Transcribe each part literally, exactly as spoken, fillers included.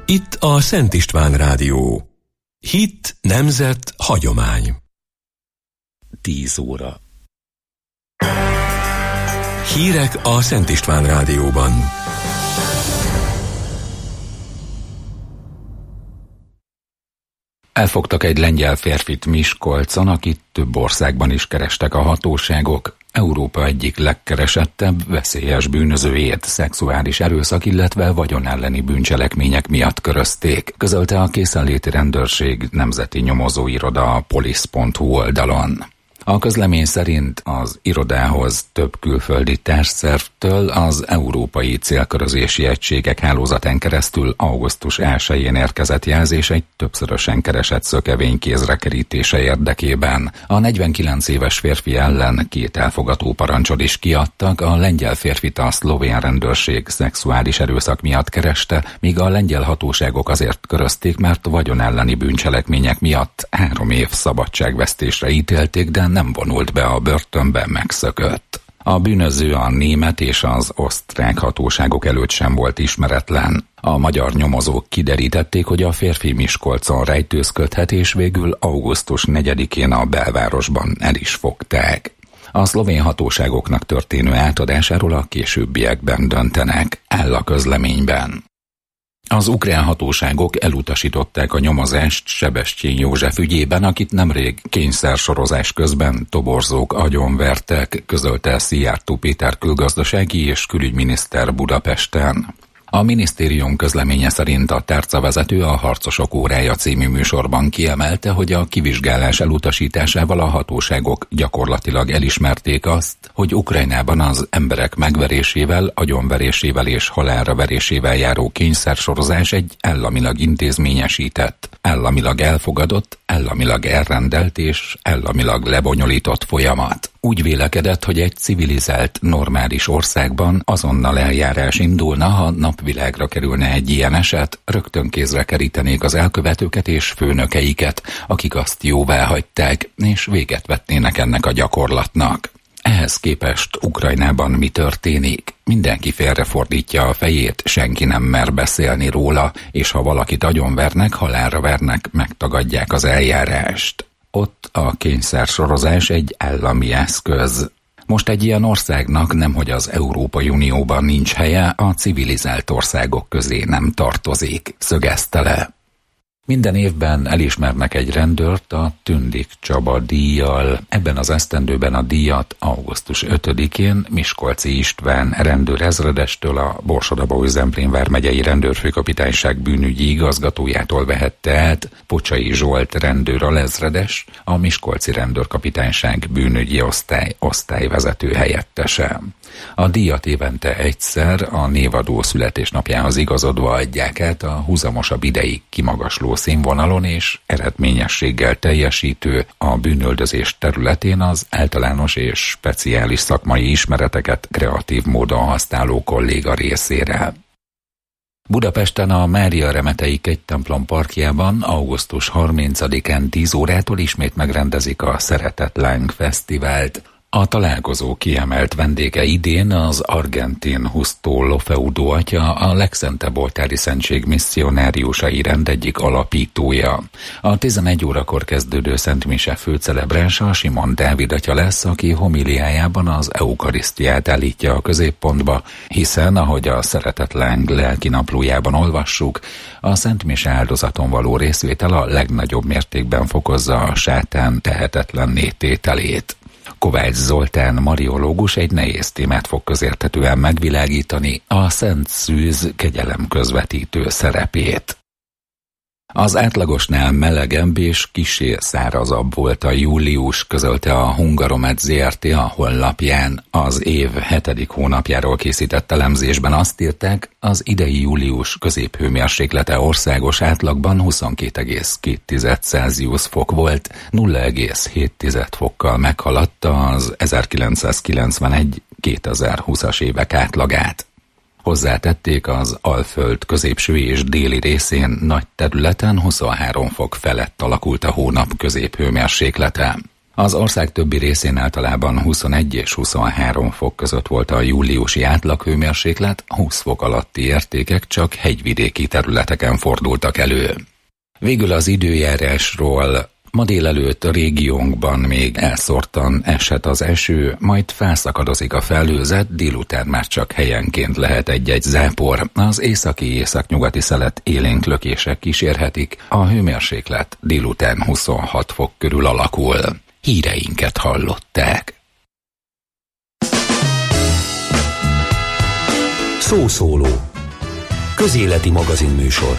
Itt a Szent István Rádió. Hit, nemzet, hagyomány. Tíz óra. Hírek a Szent István Rádióban. Elfogtak egy lengyel férfit Miskolcon, akit több országban is kerestek a hatóságok. Európa egyik legkeresettebb, veszélyes bűnözőjét szexuális erőszak, illetve vagyon elleni bűncselekmények miatt körözték, közölte a készenléti rendőrség nemzeti nyomozóiroda a police pont hu oldalon. A közlemény szerint az irodához több külföldi társszervtől az európai célkörözési egységek hálózatán keresztül augusztus elsején érkezett jelzés egy többszörösen keresett szökevény kézre kerítése érdekében. A negyvenkilenc éves férfi ellen két elfogató parancsot is kiadtak, a lengyel férfit a szlovén rendőrség szexuális erőszak miatt kereste, míg a lengyel hatóságok azért körözték, mert vagyon elleni bűncselekmények miatt három év szabadságvesztésre ítélték, de nem vonult be a börtönbe, megszökött. A bűnöző a német és az osztrák hatóságok előtt sem volt ismeretlen. A magyar nyomozók kiderítették, hogy a férfi Miskolcon rejtőzködhet, és végül augusztus negyedikén a belvárosban el is fogták. A szlovén hatóságoknak történő átadásáról a későbbiekben döntenek, áll a közleményben. Az ukrán hatóságok elutasították a nyomozást Sebestyén József ügyében, akit nemrég kényszersorozás közben toborzók agyonvertek, közölte Szijjártó Péter külgazdasági és külügyminiszter Budapesten. A minisztérium közleménye szerint a tárcavezető a Harcosok órája című műsorban kiemelte, hogy a kivizsgálás elutasításával a hatóságok gyakorlatilag elismerték azt, hogy Ukrajnában az emberek megverésével, agyonverésével és halálra verésével járó kényszersorozás egy államilag intézményesített, államilag elfogadott, államilag elrendelt és államilag lebonyolított folyamat. Úgy vélekedett, hogy egy civilizált, normális országban azonnal eljárás indulna, ha napvilágra kerülne egy ilyen eset, rögtön kézre kerítenék az elkövetőket és főnökeiket, akik azt jóvá hagyták, és véget vetnének ennek a gyakorlatnak. Ehhez képest Ukrajnában mi történik? Mindenki félrefordítja a fejét, senki nem mer beszélni róla, és ha valakit agyonvernek, halálra vernek, megtagadják az eljárást. Ott a kényszersorozás egy állami eszköz. Most egy ilyen országnak nemhogy az Európai Unióban nincs helye, a civilizált országok közé nem tartozik, szögezte le. Minden évben elismernek egy rendőrt a Tündik Csaba díjjal. Ebben az esztendőben a díjat augusztus ötödikén Miskolci István rendőrezredestől, a Borsod-Abaúj-Zemplén vármegyei rendőrfőkapitányság bűnügyi igazgatójától vehette át Pocsai Zsolt rendőr alezredes, a Miskolci rendőrkapitányság bűnügyi osztály osztályvezető helyettese. A díjat évente egyszer a névadó születésnapjához igazodva adják át a húzamosabb ideig kimagasló színvonalon és eredményességgel teljesítő, a bűnöldözés területén az általános és speciális szakmai ismereteket kreatív módon használó kolléga részére. Budapesten a Mária Remetei Kegytemplom parkjában augusztus harmincadikán tíz órától ismét megrendezik a Szeretetláng Fesztivált. A találkozó kiemelt vendége idén az argentin Justo Lofeudo atya, a legszentebb oltári szentség misszionáriusai rend egyik alapítója. A tizenegy órakor kezdődő szentmise főcelebránsa Simon Dávid atya lesz, aki homiliájában az eukarisztiát állítja a középpontba, hiszen, ahogy a Szeretetláng lelkinaplójában olvassuk, a szentmise áldozaton való részvétel a legnagyobb mértékben fokozza a sátán tehetetlenné tételét. Kovács Zoltán mariológus egy nehéz témát fog közérthetően megvilágítani, a Szent Szűz kegyelem közvetítő szerepét. Az átlagosnál melegebb és kissé szárazabb volt a július, közölte a Hungaromet zé er té a honlapján. Az év hetedik hónapjáról készített elemzésben azt írták, az idei július középhőmérséklete országos átlagban huszonkét egész két Celsius fok volt, nulla egész hét fokkal meghaladta az ezerkilencszázkilencvenegy kétezer-húszas évek átlagát. Hozzátették, az Alföld középső és déli részén nagy területen huszonhárom fok felett alakult a hónap középhőmérséklete. Az ország többi részén általában huszonegy és huszonhárom fok között volt a júliusi átlaghőmérséklet, húsz fok alatti értékek csak hegyvidéki területeken fordultak elő. Végül az időjárásról. Ma délelőtt a régiónkban még elszórtan eshet az eső, majd felszakadozik a felhőzet, délután már csak helyenként lehet egy-egy zápor. Az északi-északnyugati szelet élénk lökések kísérhetik, a hőmérséklet délután huszonhat fok körül alakul. Híreinket hallották. Szószóló. Közéleti magazinműsor.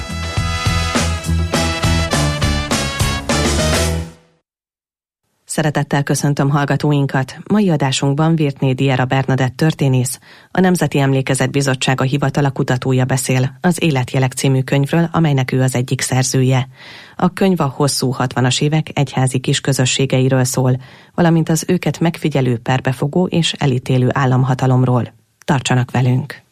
Szeretettel köszöntöm hallgatóinkat. Mai adásunkban Virtné Diera Bernadett történész, a Nemzeti Emlékezet Bizottsága hivatala kutatója beszél az Életjelek című könyvről, amelynek ő az egyik szerzője. A könyv a hosszú hatvanas évek egyházi kisközösségeiről szól, valamint az őket megfigyelő, perbefogó és elítélő államhatalomról. Tartsanak velünk!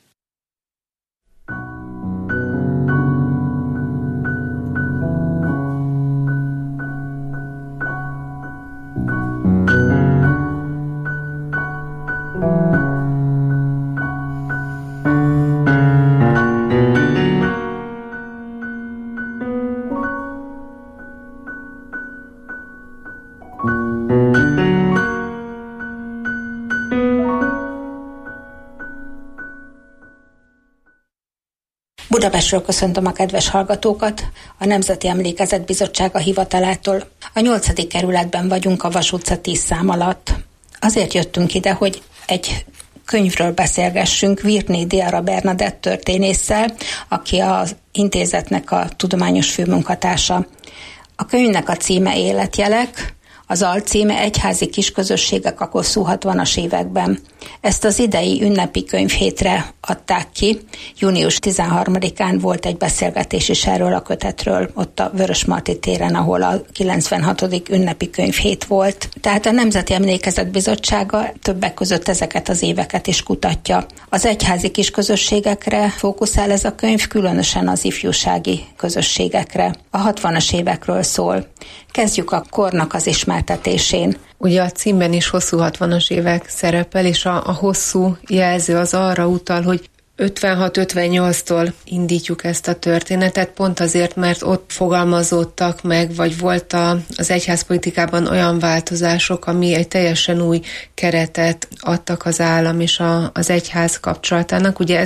Budapestről köszöntöm a kedves hallgatókat, a Nemzeti Emlékezet Bizottsága hivatalától. A nyolcadik kerületben vagyunk a Vas utca tíz szám alatt. Azért jöttünk ide, hogy egy könyvről beszélgessünk Virtné Diera Bernadett történésszel, aki az intézetnek a tudományos főmunkatársa. A könyvnek a címe Életjelek, az alcíme Egyházi kisközösségek a hosszú hatvanas években. Ezt az idei ünnepi könyvhétre adták ki. június tizenharmadikán volt egy beszélgetés is erről a kötetről, ott a Vörösmarty téren, ahol a kilencvenhatodik ünnepi könyvhét volt. Tehát a Nemzeti Emlékezet Bizottsága többek között ezeket az éveket is kutatja. Az egyházi kisközösségekre fókuszál ez a könyv, különösen az ifjúsági közösségekre. A hatvanas évekről szól. Kezdjük a kornak az ismertetésén. Ugye a címben is hosszú hatvanas évek szerepel, és a, a hosszú jelző az arra utal, hogy ötvenhat ötvennyolctól indítjuk ezt a történetet, pont azért, mert ott fogalmazódtak meg, vagy volt a, az egyházpolitikában olyan változások, ami egy teljesen új keretet adtak az állam és a, az egyház kapcsolatának. Ugye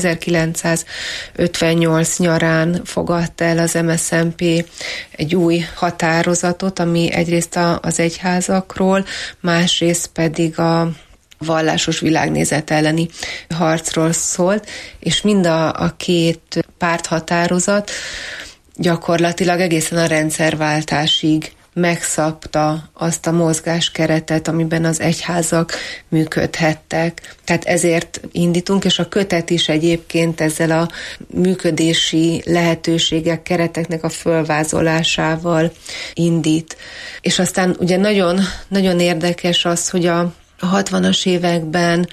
ezerkilencszázötvennyolc nyarán fogadta el az em es zé em pé egy új határozatot, ami egyrészt a, az egyházakról, másrészt pedig a vallásos világnézet elleni harcról szólt, és mind a, a két párthatározat gyakorlatilag egészen a rendszerváltásig megszabta azt a mozgáskeretet, amiben az egyházak működhettek. Tehát ezért indítunk, és a kötet is egyébként ezzel a működési lehetőségek, kereteknek a fölvázolásával indít. És aztán ugye nagyon, nagyon érdekes az, hogy a A hatvanas években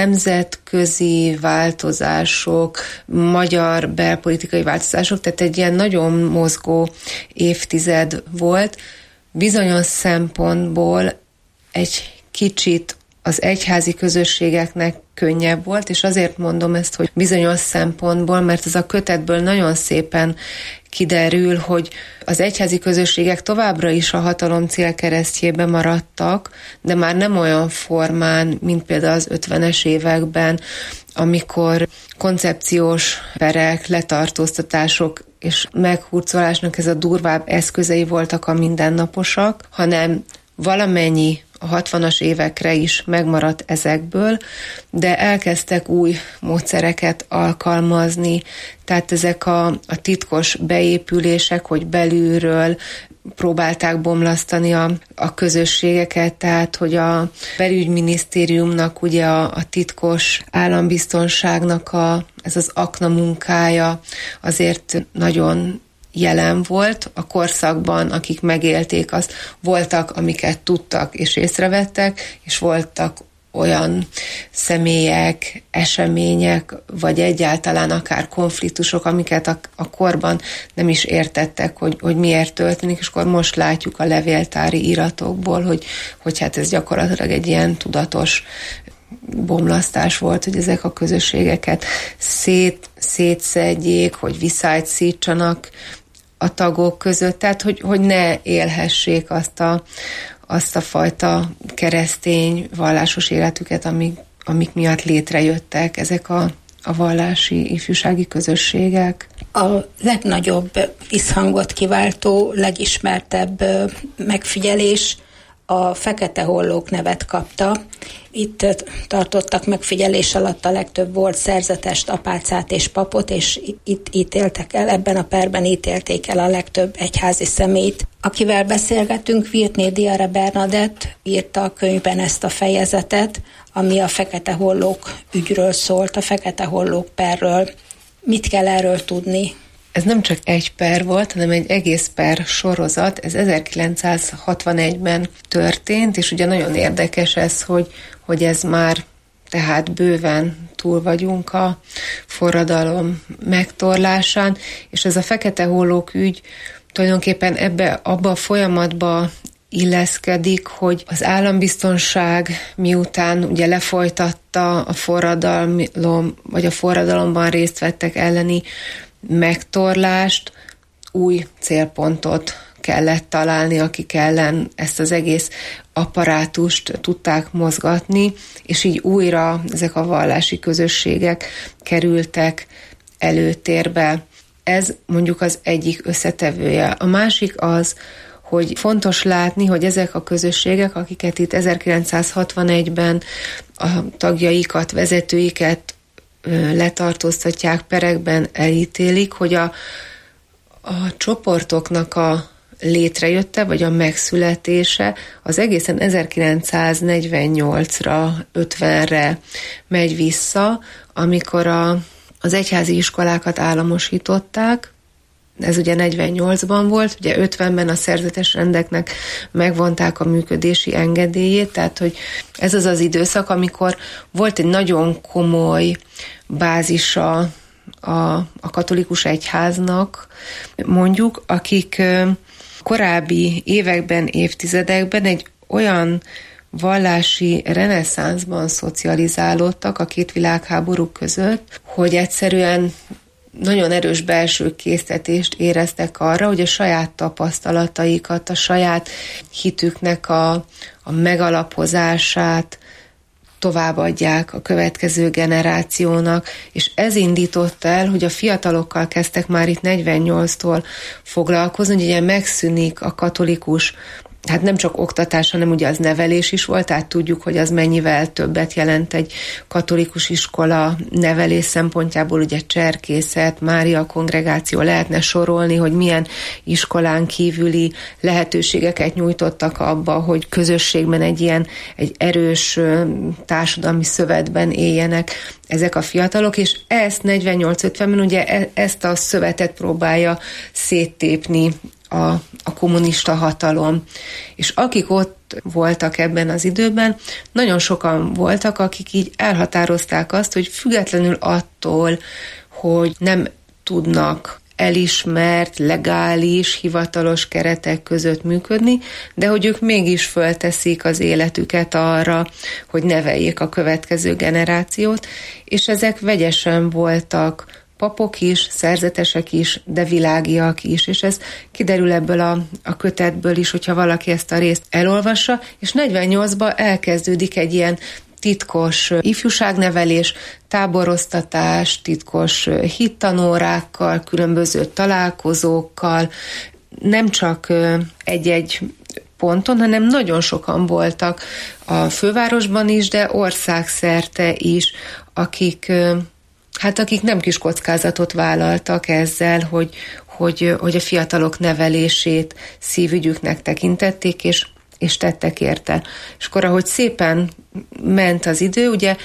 nemzetközi változások, magyar belpolitikai változások, tehát egy ilyen nagyon mozgó évtized volt. Bizonyos szempontból egy kicsit az egyházi közösségeknek könnyebb volt, és azért mondom ezt, hogy bizonyos szempontból, mert ez a kötetből nagyon szépen kiderül, hogy az egyházi közösségek továbbra is a hatalom célkeresztjébe maradtak, de már nem olyan formán, mint például az ötvenes években, amikor koncepciós perek, letartóztatások és meghurcolásnak ez a durvább eszközei voltak a mindennaposak, hanem valamennyi a hatvanas évekre is megmaradt ezekből, de elkezdtek új módszereket alkalmazni, tehát ezek a, a titkos beépülések, hogy belülről próbálták bomlasztani a, a közösségeket, tehát hogy a belügyminisztériumnak ugye a, a titkos állambiztonságnak a, ez az akna munkája azért nagyon jelen volt a korszakban, akik megélték azt. Voltak, amiket tudtak és észrevettek, és voltak olyan személyek, események, vagy egyáltalán akár konfliktusok, amiket a, a korban nem is értettek, hogy, hogy miért történik, és akkor most látjuk a levéltári iratokból, hogy, hogy hát ez gyakorlatilag egy ilyen tudatos bomlasztás volt, hogy ezek a közösségeket szét, szétszedjék, hogy viszályt szítsanak a tagok között, tehát hogy, hogy ne élhessék azt a, azt a fajta keresztény vallásos életüket, amik, amik miatt létrejöttek ezek a, a vallási ifjúsági közösségek. A legnagyobb visszhangot kiváltó, legismertebb megfigyelés a Fekete Hollók nevet kapta. Itt tartottak megfigyelés alatt a legtöbb volt szerzetest, apácát és papot, és itt ítéltek el, ebben a perben ítélték el a legtöbb egyházi személyt. Akivel beszélgetünk, Virtné Ara Bernadett írta a könyvben ezt a fejezetet, ami a Fekete Hollók ügyről szólt, a Fekete Hollók perről. Mit kell erről tudni? Ez nem csak egy per volt, hanem egy egész per sorozat. Ez ezerkilencszázhatvanegyben történt, és ugye nagyon érdekes ez, hogy, hogy ez már tehát bőven túl vagyunk a forradalom megtorlásán, és ez a Fekete Hollók ügy tulajdonképpen ebbe, abba a folyamatba illeszkedik, hogy az állambiztonság miután ugye lefolytatta a forradalom, vagy a forradalomban részt vettek elleni megtorlást, új célpontot kellett találni, akik ellen ezt az egész apparátust tudták mozgatni, és így újra ezek a vallási közösségek kerültek előtérbe. Ez mondjuk az egyik összetevője. A másik az, hogy fontos látni, hogy ezek a közösségek, akiket itt ezerkilencszázhatvanegyben a tagjaikat, vezetőiket letartóztatják, perekben elítélik, hogy a, a csoportoknak a létrejötte, vagy a megszületése az egészen ezerkilencszáznegyvennyolcra, ötvenre megy vissza, amikor a, az egyházi iskolákat államosították. Ez ugye negyvennyolcban volt, ugye ötvenben a szerzetes rendeknek megvonták a működési engedélyét, tehát hogy ez az az időszak, amikor volt egy nagyon komoly bázisa a, a katolikus egyháznak, mondjuk, akik korábbi években, évtizedekben egy olyan vallási reneszánszban szocializálódtak a két világháború között, hogy egyszerűen nagyon erős belső késztetést éreztek arra, hogy a saját tapasztalataikat, a saját hitüknek a, a megalapozását továbbadják a következő generációnak, és ez indította el, hogy a fiatalokkal kezdtek már itt negyvennyolctól foglalkozni, hogy ugye megszűnik a katolikus, hát nem csak oktatás, hanem ugye az nevelés is volt, tehát tudjuk, hogy az mennyivel többet jelent egy katolikus iskola nevelés szempontjából, ugye cserkészet, Mária kongregáció, lehetne sorolni, hogy milyen iskolán kívüli lehetőségeket nyújtottak abba, hogy közösségben egy ilyen, egy erős társadalmi szövetben éljenek ezek a fiatalok, és ezt negyvennyolc ötvenben ugye ezt a szövetet próbálja széttépni A, a kommunista hatalom. És akik ott voltak ebben az időben, nagyon sokan voltak, akik így elhatározták azt, hogy függetlenül attól, hogy nem tudnak elismert, legális, hivatalos keretek között működni, de hogy ők mégis fölteszik az életüket arra, hogy neveljék a következő generációt, és ezek vegyesen voltak papok is, szerzetesek is, de világiak is, és ez kiderül ebből a, a kötetből is, hogyha valaki ezt a részt elolvassa, és negyvennyolcban elkezdődik egy ilyen titkos ifjúságnevelés, táboroztatás, titkos hittanórákkal, különböző találkozókkal, nem csak egy-egy ponton, hanem nagyon sokan voltak a fővárosban is, de országszerte is, akik Hát akik nem kis kockázatot vállaltak ezzel, hogy, hogy, hogy a fiatalok nevelését szívügyüknek tekintették, és, és tettek érte. És akkor, ahogy szépen ment az idő, ugye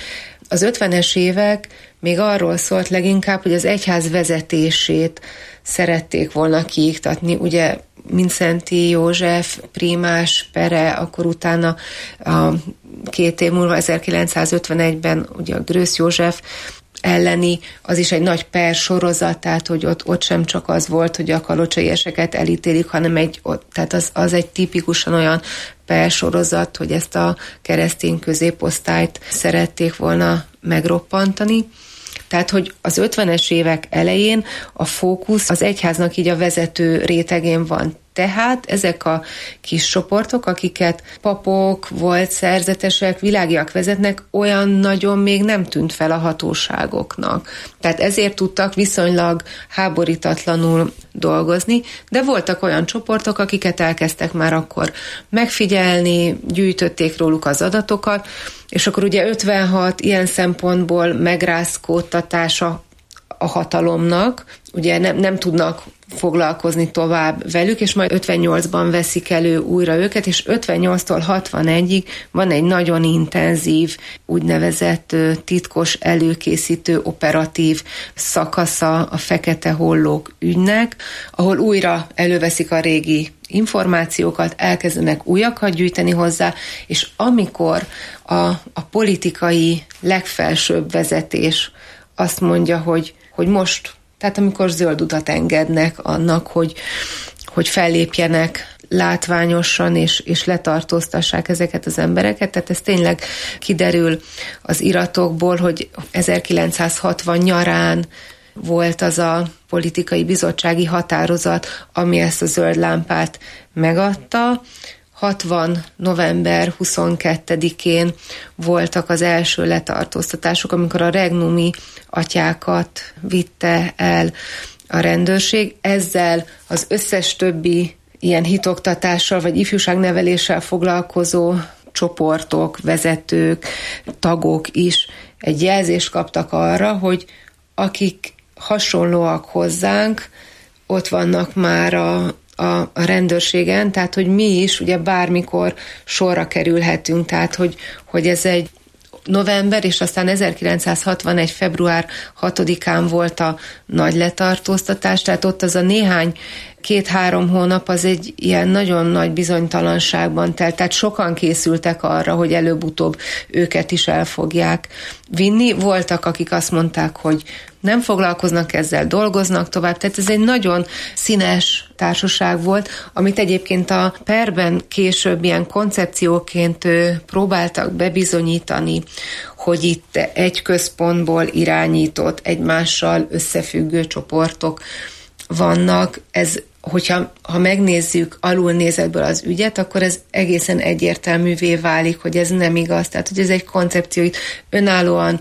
Az ötvenes évek még arról szólt leginkább, hogy az egyház vezetését szerették volna kiiktatni. Ugye Mindszenty József, prímás pere, akkor utána a két év múlva ezerkilencszázötvenegyben ugye a Grösz József elleni, az is egy nagy per sorozat, tehát hogy ott, ott sem csak az volt, hogy a kalocsaieseket elítélik, hanem egy, tehát az, az egy tipikusan olyan per sorozat, hogy ezt a keresztény középosztályt szerették volna megroppantani. Tehát, hogy az ötvenes évek elején a fókusz az egyháznak így a vezető rétegén van. Tehát ezek a kis csoportok, akiket papok, volt szerzetesek, világiak vezetnek, olyan nagyon még nem tűnt fel a hatóságoknak. Tehát ezért tudtak viszonylag háborítatlanul dolgozni, de voltak olyan csoportok, akiket elkezdtek már akkor megfigyelni, gyűjtötték róluk az adatokat, és akkor ugye ötvenhat ilyen szempontból megrázkódtatása a hatalomnak, ugye nem, nem tudnak foglalkozni tovább velük, és majd ötvennyolcban veszik elő újra őket, és ötvennyolctól hatvanegyig van egy nagyon intenzív, úgynevezett titkos előkészítő operatív szakasza a Fekete Hollók ügynek, ahol újra előveszik a régi információkat, elkezdenek újakat gyűjteni hozzá, és amikor a, a politikai legfelsőbb vezetés azt mondja, hogy, hogy most, tehát amikor zöld utat engednek annak, hogy, hogy fellépjenek látványosan, és, és letartóztassák ezeket az embereket, tehát ez tényleg kiderül az iratokból, hogy ezerkilencszázhatvan nyarán volt az a politikai bizottsági határozat, ami ezt a zöld lámpát megadta. hatvan november huszonkettedikén voltak az első letartóztatások, amikor a regnumi atyákat vitte el a rendőrség. Ezzel az összes többi ilyen hitoktatással vagy ifjúságneveléssel foglalkozó csoportok, vezetők, tagok is egy jelzést kaptak arra, hogy akik hasonlóak hozzánk, ott vannak már a A, a rendőrségen, tehát hogy mi is ugye bármikor sorra kerülhetünk, tehát hogy, hogy ez egy november, és aztán ezerkilencszázhatvanegy február hatodikán volt a nagy letartóztatás, tehát ott az a néhány, két-három hónap az egy ilyen nagyon nagy bizonytalanságban telt, tehát sokan készültek arra, hogy előbb-utóbb őket is el fogják vinni. Voltak, akik azt mondták, hogy nem foglalkoznak ezzel, dolgoznak tovább, tehát ez egy nagyon színes társaság volt, amit egyébként a perben később ilyen koncepcióként próbáltak bebizonyítani, hogy itt egy központból irányított, egymással összefüggő csoportok vannak. Ez, hogyha ha megnézzük alulnézetből az ügyet, akkor ez egészen egyértelművé válik, hogy ez nem igaz. Tehát, hogy ez egy koncepció, itt önállóan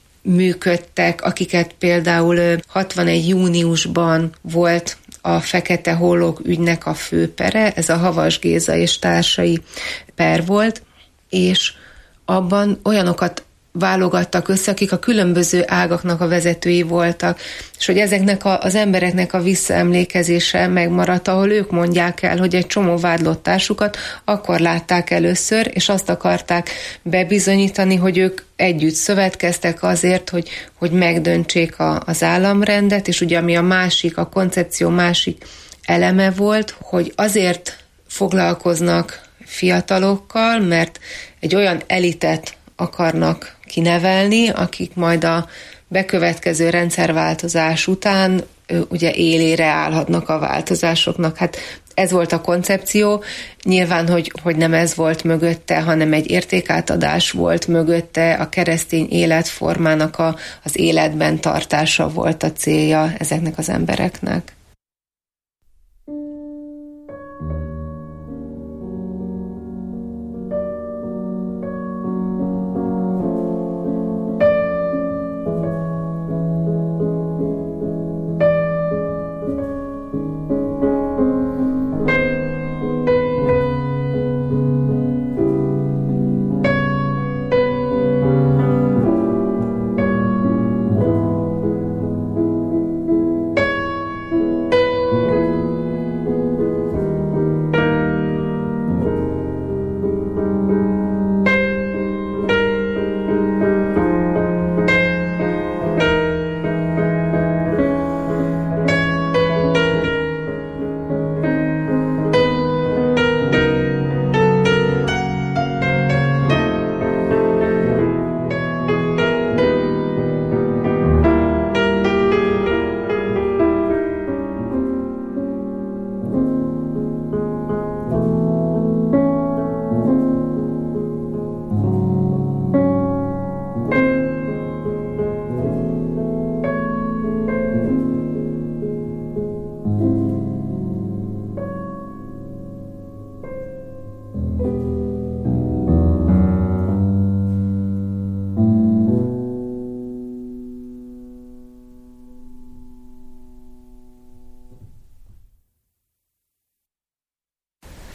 működtek, akiket például hatvanegy júniusban volt a Fekete Hollók ügynek a főpere, ez a Havas Géza és társai per volt, és abban olyanokat válogattak össze, akik a különböző ágaknak a vezetői voltak, és hogy ezeknek a, az embereknek a visszaemlékezése megmaradt, ahol ők mondják el, hogy egy csomó vádlott társukat akkor látták először, és azt akarták bebizonyítani, hogy ők együtt szövetkeztek azért, hogy, hogy megdöntsék a, az államrendet, és ugye ami a másik, a koncepció másik eleme volt, hogy azért foglalkoznak fiatalokkal, mert egy olyan elitet akarnak kinevelni, akik majd a bekövetkező rendszerváltozás után ugye élére állhatnak a változásoknak. Hát ez volt a koncepció. Nyilván, hogy, hogy nem ez volt mögötte, hanem egy értékátadás volt mögötte, a keresztény életformának a, az életben tartása volt a célja ezeknek az embereknek.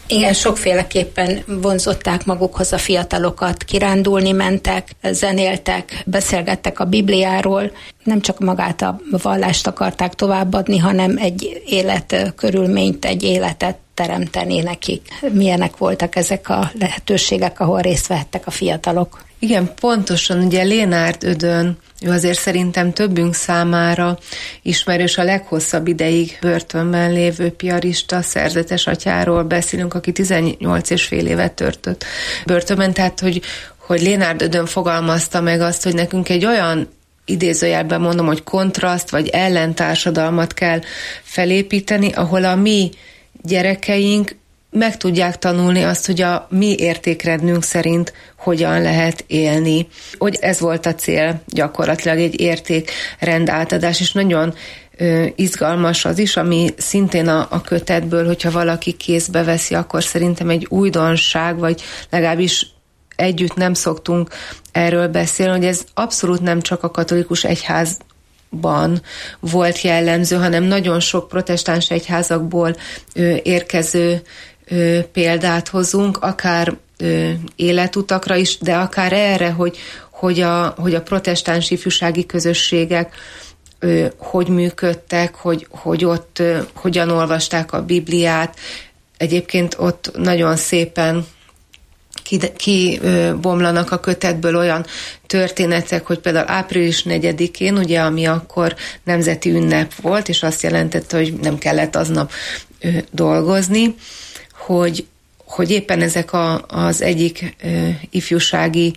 Igen, sokféleképpen vonzották magukhoz a fiatalokat, kirándulni mentek, zenéltek, beszélgettek a Bibliáról, nem csak magát a vallást akarták továbbadni, hanem egy életkörülményt, egy életet teremteni nekik. Milyenek voltak ezek a lehetőségek, ahol részt vehettek a fiatalok? Igen, pontosan, ugye Lénárd Ödön, ő azért szerintem többünk számára ismerős, a leghosszabb ideig börtönben lévő piarista, szerzetes atyáról beszélünk, aki tizennyolc és fél évet töltött börtönben, tehát hogy, hogy Lénárd Ödön fogalmazta meg azt, hogy nekünk egy olyan, idézőjelben mondom, hogy kontraszt vagy ellentársadalmat kell felépíteni, ahol a mi gyerekeink meg tudják tanulni azt, hogy a mi értékrendünk szerint hogyan lehet élni. Hogy ez volt a cél, gyakorlatilag egy értékrend átadás, és nagyon ö, izgalmas az is, ami szintén a, a kötetből, hogyha valaki kézbe veszi, akkor szerintem egy újdonság, vagy legalábbis együtt nem szoktunk erről beszélni, hogy ez abszolút nem csak a katolikus egyház ban volt jellemző, hanem nagyon sok protestáns egyházakból ö, érkező ö, példát hozunk, akár ö, életutakra is, de akár erre, hogy, hogy, a, hogy a protestáns ifjúsági közösségek ö, hogy működtek, hogy, hogy ott ö, hogyan olvasták a Bibliát. Egyébként ott nagyon szépen kibomlanak ki, a kötetből olyan történetek, hogy például április negyedikén, ugye, ami akkor nemzeti ünnep volt, és azt jelentette, hogy nem kellett aznap ö, dolgozni, hogy, hogy éppen ezek a, az egyik ö, ifjúsági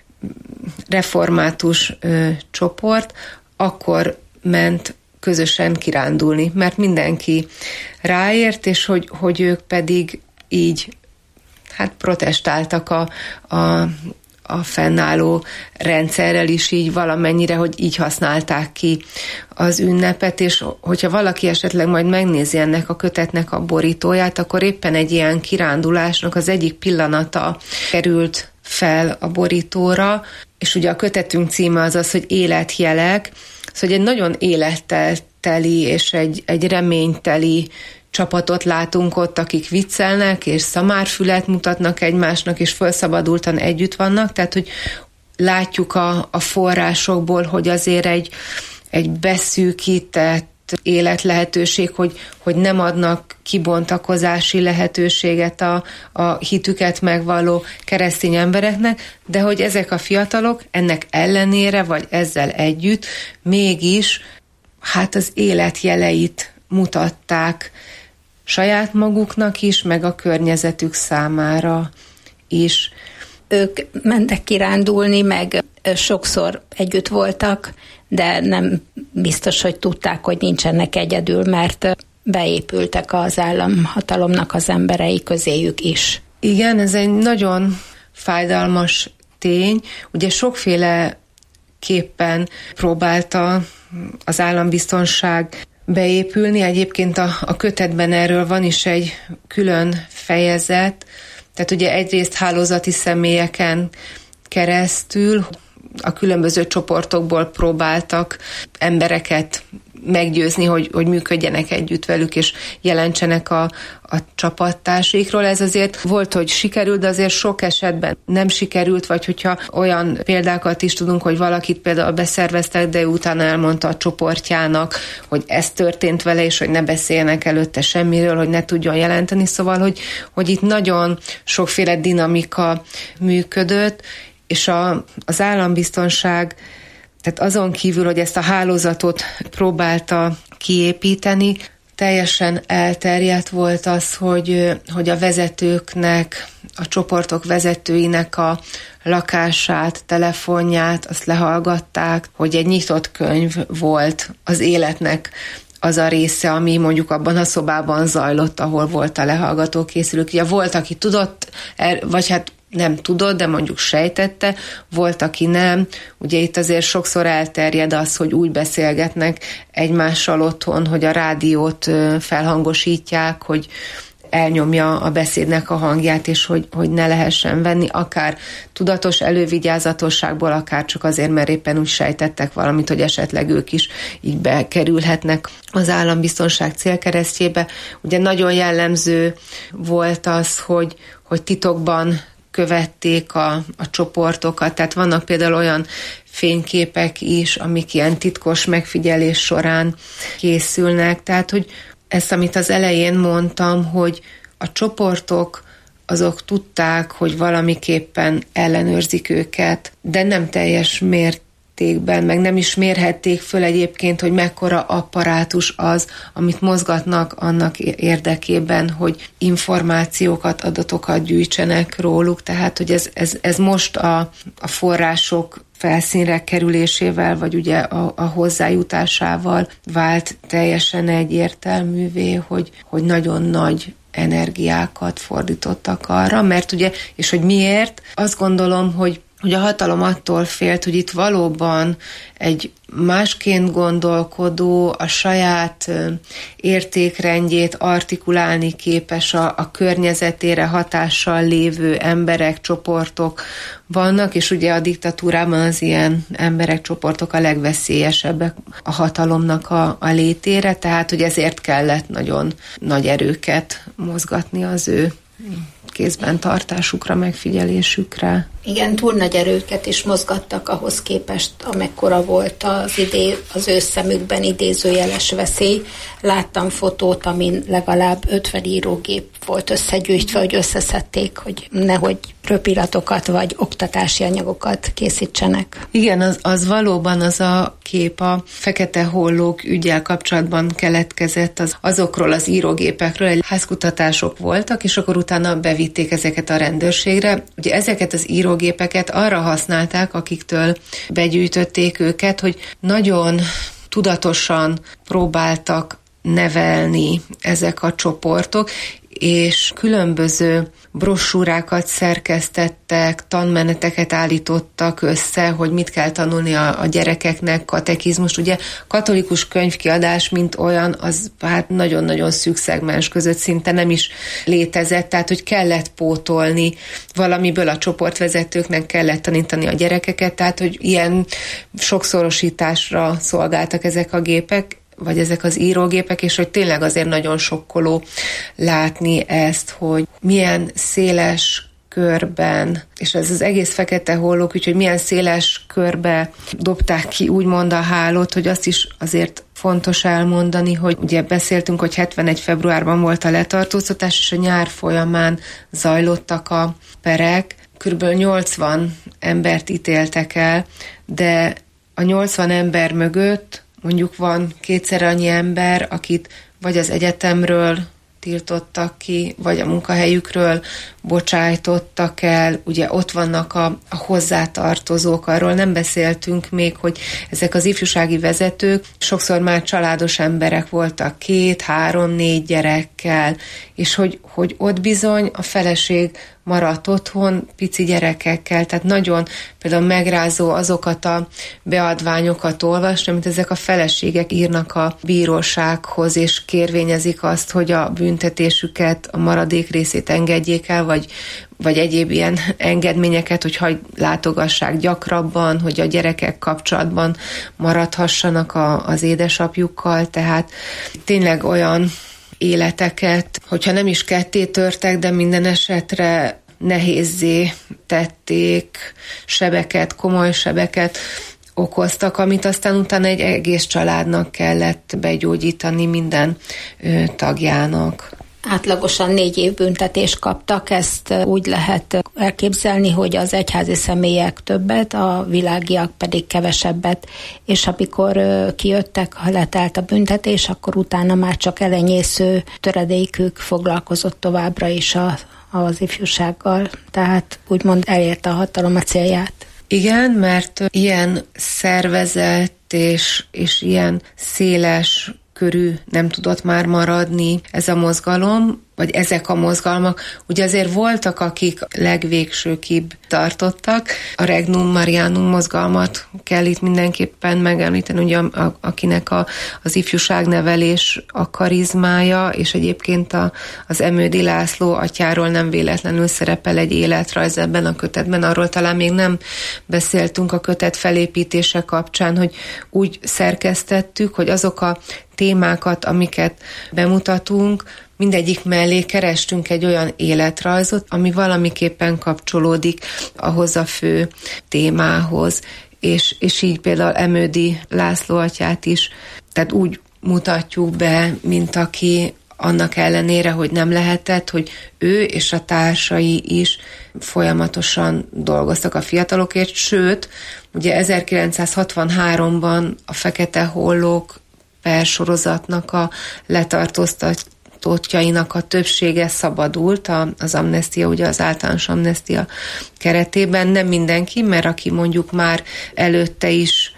református ö, csoport akkor ment közösen kirándulni, mert mindenki ráért, és hogy, hogy ők pedig így hát protestáltak a, a, a fennálló rendszerrel is így valamennyire, hogy így használták ki az ünnepet, és hogyha valaki esetleg majd megnézi ennek a kötetnek a borítóját, akkor éppen egy ilyen kirándulásnak az egyik pillanata került fel a borítóra, és ugye a kötetünk címe az az, hogy életjelek, szóval egy nagyon élettel teli és egy, egy reményteli csapatot látunk ott, akik viccelnek, és szamárfület mutatnak egymásnak, és felszabadultan együtt vannak, tehát, hogy látjuk a, a forrásokból, hogy azért egy, egy beszűkített életlehetőség, hogy, hogy nem adnak kibontakozási lehetőséget a, a hitüket megvalló keresztény embereknek, de hogy ezek a fiatalok ennek ellenére, vagy ezzel együtt mégis hát az életjeleit mutatták saját maguknak is, meg a környezetük számára is. Ők mentek kirándulni, meg sokszor együtt voltak, de nem biztos, hogy tudták, hogy nincsenek egyedül, mert beépültek az államhatalomnak az emberei közéjük is. Igen, ez egy nagyon fájdalmas tény. Ugye sokféleképpen próbálta az állambiztonság beépülni. Egyébként a, a kötetben erről van is egy külön fejezet, tehát ugye egyrészt hálózati személyeken keresztül a különböző csoportokból próbáltak embereket meggyőzni, hogy, hogy működjenek együtt velük, és jelentsenek a, a csapattársaikról. Ez azért volt, hogy sikerült, de azért sok esetben nem sikerült, vagy hogyha olyan példákat is tudunk, hogy valakit például beszerveztek, de utána elmondta a csoportjának, hogy ez történt vele, és hogy ne beszéljenek előtte semmiről, hogy ne tudjon jelenteni. Szóval, hogy, hogy itt nagyon sokféle dinamika működött, és a, az állambiztonság, tehát azon kívül, hogy ezt a hálózatot próbálta kiépíteni, teljesen elterjedt volt az, hogy, hogy a vezetőknek, a csoportok vezetőinek a lakását, telefonját, azt lehallgatták, hogy egy nyitott könyv volt az életnek az a része, ami mondjuk abban a szobában zajlott, ahol volt a lehallgató készülők. Ugye volt, aki tudott, vagy hát nem tudott, de mondjuk sejtette, volt, aki nem. Ugye itt azért sokszor elterjed az, hogy úgy beszélgetnek egymással otthon, hogy a rádiót felhangosítják, hogy elnyomja a beszédnek a hangját, és hogy, hogy ne lehessen venni, akár tudatos elővigyázatosságból, akár csak azért, mert éppen úgy sejtettek valamit, hogy esetleg ők is így bekerülhetnek az állambiztonság célkeresztjébe. Ugye nagyon jellemző volt az, hogy, hogy titokban követték a, a csoportokat, tehát vannak például olyan fényképek is, amik ilyen titkos megfigyelés során készülnek, tehát hogy ezt, amit az elején mondtam, hogy a csoportok azok tudták, hogy valamiképpen ellenőrzik őket, de nem teljes mértékben, meg nem is mérhették föl egyébként, hogy mekkora apparátus az, amit mozgatnak annak érdekében, hogy információkat, adatokat gyűjtsenek róluk, tehát hogy ez, ez, ez most a, a források felszínre kerülésével, vagy ugye a, a hozzájutásával vált teljesen egyértelművé, hogy, hogy nagyon nagy energiákat fordítottak arra, mert ugye, és hogy miért? Azt gondolom, hogy hogy a hatalom attól félt, hogy itt valóban egy másként gondolkodó, a saját értékrendjét artikulálni képes a, a környezetére hatással lévő emberek, csoportok vannak, és ugye a diktatúrában az ilyen emberek, csoportok a legveszélyesebbek a hatalomnak a, a létére, tehát hogy ezért kellett nagyon nagy erőket mozgatni az ő kézben tartásukra, megfigyelésükre. Igen, túl nagy erőket is mozgattak ahhoz képest, amekkora volt az, idé, az ő szemükben idézőjeles veszély. Láttam fotót, amin legalább ötven írógép volt összegyűjtve, hogy összeszedték, hogy nehogy röpiratokat vagy oktatási anyagokat készítsenek. Igen, az, az valóban az a kép a Fekete Hollók üggyel kapcsolatban keletkezett, az, azokról az írógépekről házkutatások voltak, és akkor utána bevitték ezeket a rendőrségre. Ugye ezeket az írógépeket arra használták, akiktől begyűjtötték őket, hogy nagyon tudatosan próbáltak nevelni ezek a csoportok, és különböző brossúrákat szerkesztettek, tanmeneteket állítottak össze, hogy mit kell tanulni a, a gyerekeknek, katekizmust. Ugye katolikus könyvkiadás, mint olyan, az hát nagyon-nagyon szűk szegmens között szinte nem is létezett, tehát hogy kellett pótolni valamiből, a csoportvezetőknek kellett tanítani a gyerekeket, tehát hogy ilyen sokszorosításra szolgáltak ezek a gépek, vagy ezek az írógépek, és hogy tényleg azért nagyon sokkoló látni ezt, hogy milyen széles körben, és ez az egész Fekete Hollók, úgyhogy milyen széles körbe dobták ki úgymond a hálót, hogy azt is azért fontos elmondani, hogy ugye beszéltünk, hogy hetvenegy februárban volt a letartóztatás, és a nyár folyamán zajlottak a perek, körülbelül nyolcvan embert ítéltek el, de a nyolcvan ember mögött mondjuk van kétszer annyi ember, akit vagy az egyetemről tiltottak ki, vagy a munkahelyükről bocsájtottak el, ugye ott vannak a, a hozzátartozók, arról nem beszéltünk még, hogy ezek az ifjúsági vezetők sokszor már családos emberek voltak, két, három, négy gyerekkel, és hogy, hogy ott bizony a feleség maradt otthon pici gyerekekkel, tehát nagyon például megrázó azokat a beadványokat olvasni, amit ezek a feleségek írnak a bírósághoz, és kérvényezik azt, hogy a büntetésüket, a maradék részét engedjék el, vagy, vagy egyéb ilyen engedményeket, hogy hagy látogassák gyakrabban, hogy a gyerekek kapcsolatban maradhassanak a, az édesapjukkal, tehát tényleg olyan életeket, hogyha nem is ketté törtek, de minden esetre nehézzé tették, sebeket, komoly sebeket okoztak, amit aztán utána egy egész családnak kellett begyógyítani, minden ö, tagjának. Átlagosan négy év büntetést kaptak, ezt úgy lehet elképzelni, hogy az egyházi személyek többet, a világiak pedig kevesebbet, és amikor kijöttek, ha letelt a büntetés, akkor utána már csak elenyésző töredékük foglalkozott továbbra is a, az ifjúsággal, tehát úgymond elérte a hatalom a célját. Igen, mert ilyen szervezet és, és ilyen széles körű nem tudott már maradni ez a mozgalom, vagy ezek a mozgalmak. Ugye azért voltak, akik legvégsőkig tartottak. A Regnum Marianum mozgalmat kell itt mindenképpen megemlíteni, ugye a, a, akinek a, az ifjúságnevelés a karizmája, és egyébként a, az Emődi László atyáról nem véletlenül szerepel egy életrajz ebben a kötetben. Arról talán még nem beszéltünk a kötet felépítése kapcsán, hogy úgy szerkesztettük, hogy azok a témákat, amiket bemutatunk, mindegyik mellé kerestünk egy olyan életrajzot, ami valamiképpen kapcsolódik ahhoz a fő témához, és, és így például Emődi László atyát is, tehát úgy mutatjuk be, mint aki annak ellenére, hogy nem lehetett, hogy ő és a társai is folyamatosan dolgoztak a fiatalokért, sőt, ugye ezerkilencszázhatvanháromban a Fekete Hollók per sorozatnak a letartóztatottjainak a többsége szabadult az amnestia, ugye az általános amnestia keretében. Nem mindenki, mert aki mondjuk már előtte is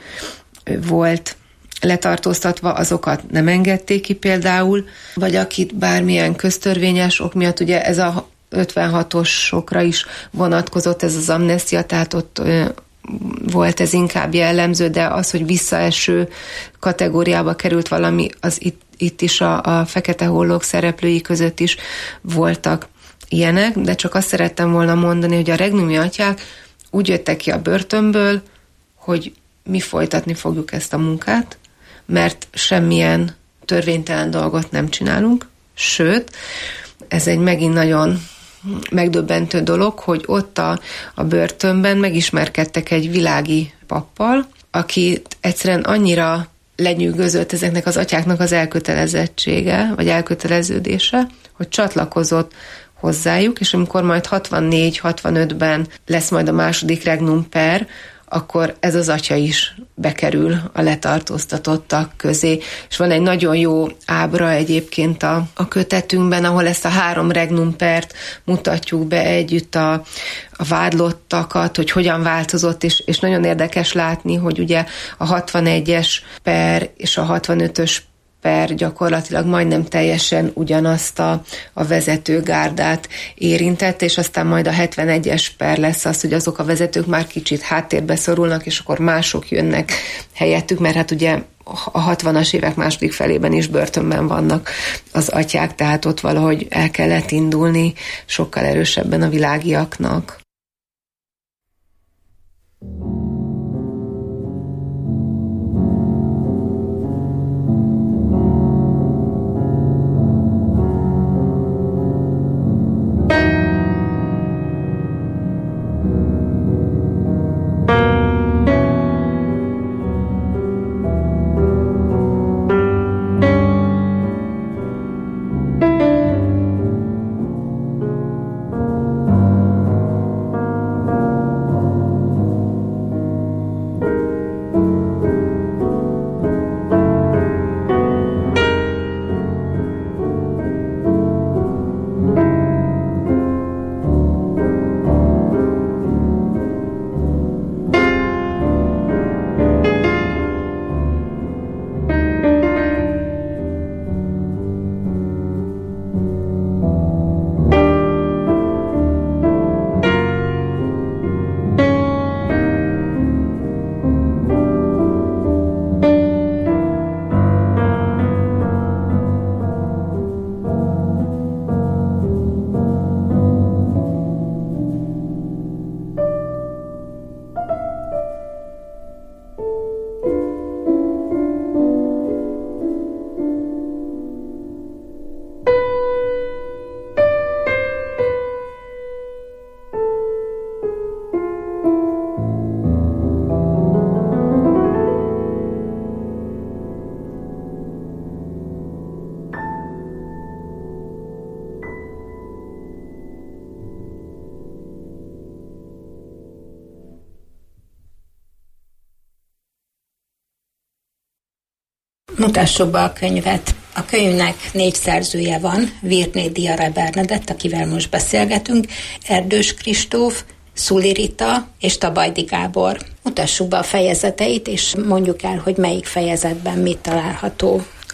volt letartóztatva, azokat nem engedték ki például, vagy akit bármilyen köztörvényes ok miatt, ugye ez a ötvenhatosokra is vonatkozott ez az amnestia, tehát ott volt ez inkább jellemző, de az, hogy visszaeső kategóriába került valami, az itt, itt is a, a Fekete Hollók szereplői között is voltak ilyenek, de csak azt szerettem volna mondani, hogy a regnumi atyák úgy jöttek ki a börtönből, hogy mi folytatni fogjuk ezt a munkát, mert semmilyen törvénytelen dolgot nem csinálunk, sőt, ez egy megint nagyon megdöbbentő dolog, hogy ott a, a börtönben megismerkedtek egy világi pappal, aki egyszerűen annyira lenyűgözött ezeknek az atyáknak az elkötelezettsége, vagy elköteleződése, hogy csatlakozott hozzájuk, és amikor majd hatvannégy hatvanötben lesz majd a második Regnum per, akkor ez az atya is bekerül a letartóztatottak közé. És van egy nagyon jó ábra egyébként a, a kötetünkben, ahol ezt a három Regnum pert mutatjuk be együtt a, a vádlottakat, hogy hogyan változott, és, és nagyon érdekes látni, hogy ugye a hatvanegyes per és a hatvanötös per gyakorlatilag majdnem teljesen ugyanazt a, a vezetőgárdát érintett, és aztán majd a hetvenegyes per lesz az, hogy azok a vezetők már kicsit háttérbe szorulnak, és akkor mások jönnek helyettük, mert hát ugye a hatvanas évek második felében is börtönben vannak az atyák, tehát ott valahogy el kellett indulni sokkal erősebben a világiaknak. Mutassuk be a könyvet. A könyvnek négy szerzője van, Virnédi Bernadett, akivel most beszélgetünk, Erdős Kristóf, Szuli Rita és Tabajdi Gábor. Mutassuk be a fejezeteit, és mondjuk el, hogy melyik fejezetben mit található.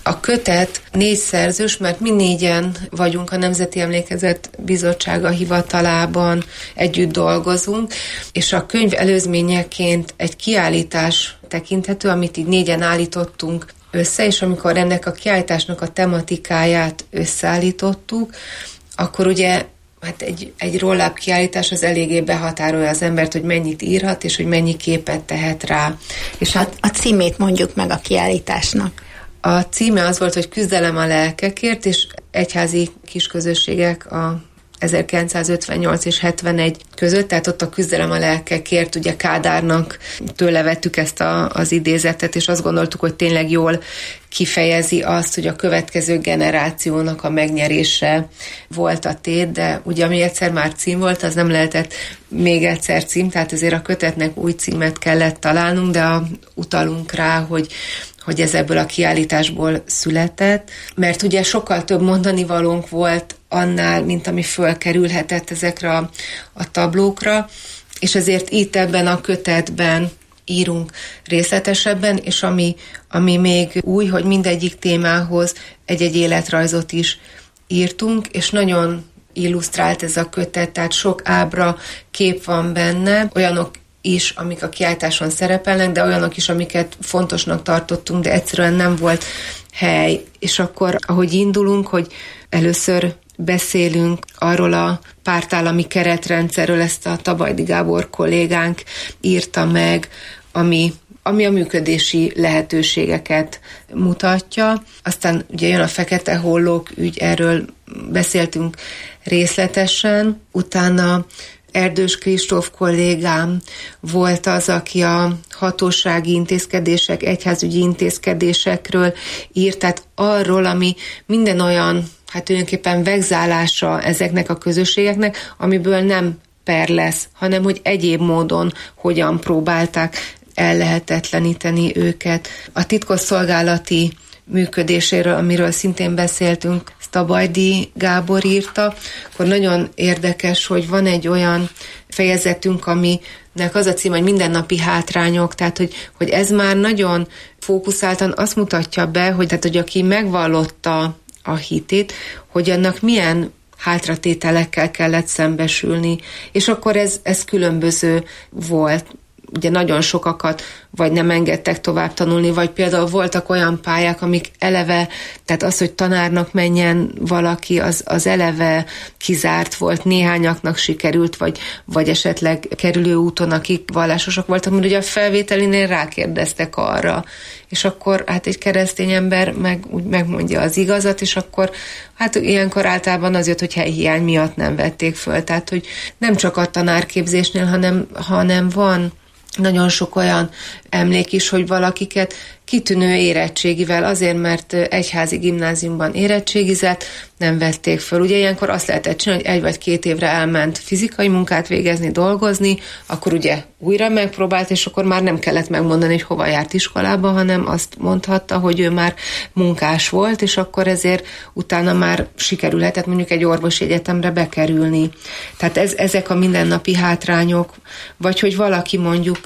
A kötet négy szerzős, mert mi négyen vagyunk a Nemzeti Emlékezet Bizottsága hivatalában, együtt dolgozunk, és a könyv előzményeként egy kiállítás tekinthető, amit így négyen állítottunk össze, és amikor ennek a kiállításnak a tematikáját összeállítottuk, akkor ugye hát egy, egy roll-up kiállítás az eléggé behatárolja az embert, hogy mennyit írhat, és hogy mennyi képet tehet rá. És hát a címét mondjuk meg a kiállításnak. A címe az volt, hogy Küzdelem a lelkekért, és egyházi kisközösségek a ezerkilencszázötvennyolc és hetvenegy között, tehát ott a Küzdelem a lelkekért, ugye Kádárnak tőle vettük ezt a, az idézetet, és azt gondoltuk, hogy tényleg jól kifejezi azt, hogy a következő generációnak a megnyerése volt a tét, de ugye ami egyszer már cím volt, az nem lehetett még egyszer cím, tehát ezért a kötetnek új címet kellett találnunk, de a, utalunk rá, hogy hogy ez ebből a kiállításból született, mert ugye sokkal több mondani valónk volt annál, mint ami fölkerülhetett ezekre a, a tablókra, és ezért itt ebben a kötetben írunk részletesebben, és ami, ami még új, hogy mindegyik témához egy-egy életrajzot is írtunk, és nagyon illusztrált ez a kötet, tehát sok ábra, kép van benne, olyanok is, amik a kiállításon szerepelnek, de olyanok is, amiket fontosnak tartottunk, de egyszerűen nem volt hely. És akkor, ahogy indulunk, hogy először beszélünk arról a pártállami keretrendszerről, ezt a Tabajdi Gábor kollégánk írta meg, ami, ami a működési lehetőségeket mutatja. Aztán ugye jön a Fekete Hollók ügy, erről beszéltünk részletesen, utána Erdős Kristóf kollégám volt az, aki a hatósági intézkedések, egyházügyi intézkedésekről írt, tehát arról, ami minden olyan, hát tulajdonképpen vegzálása ezeknek a közösségeknek, amiből nem per lesz, hanem hogy egyéb módon hogyan próbálták ellehetetleníteni őket. A titkosszolgálati működéséről, amiről szintén beszéltünk, Tabajdi Gábor írta, akkor nagyon érdekes, hogy van egy olyan fejezetünk, aminek az a cím, hogy mindennapi hátrányok, tehát hogy, hogy ez már nagyon fókuszáltan azt mutatja be, hogy, tehát, hogy aki megvallotta a hitét, hogy annak milyen hátratételekkel kellett szembesülni, és akkor ez, ez különböző volt. Ugye nagyon sokakat vagy nem engedtek tovább tanulni, vagy például voltak olyan pályák, amik eleve, tehát az, hogy tanárnak menjen valaki, az, az eleve kizárt volt, néhányaknak sikerült, vagy, vagy esetleg kerülő úton, akik vallásosok voltak, mert ugye a felvételinél rákérdeztek arra, és akkor hát egy keresztény ember meg, úgy megmondja az igazat, és akkor hát ilyenkor általában az jött, hogy helyhiány miatt nem vették föl, tehát hogy nem csak a tanárképzésnél, hanem, hanem van nagyon sok olyan emlék is, hogy valakiket kitűnő érettségivel, azért, mert egyházi gimnáziumban érettségizett, nem vették föl. Ugye ilyenkor azt lehetett csinálni, hogy egy vagy két évre elment fizikai munkát végezni, dolgozni, akkor ugye újra megpróbált, és akkor már nem kellett megmondani, hogy hova járt iskolába, hanem azt mondhatta, hogy ő már munkás volt, és akkor ezért utána már sikerülhetett mondjuk egy orvosi egyetemre bekerülni. Tehát ez, ezek a mindennapi hátrányok, vagy hogy valaki mondjuk,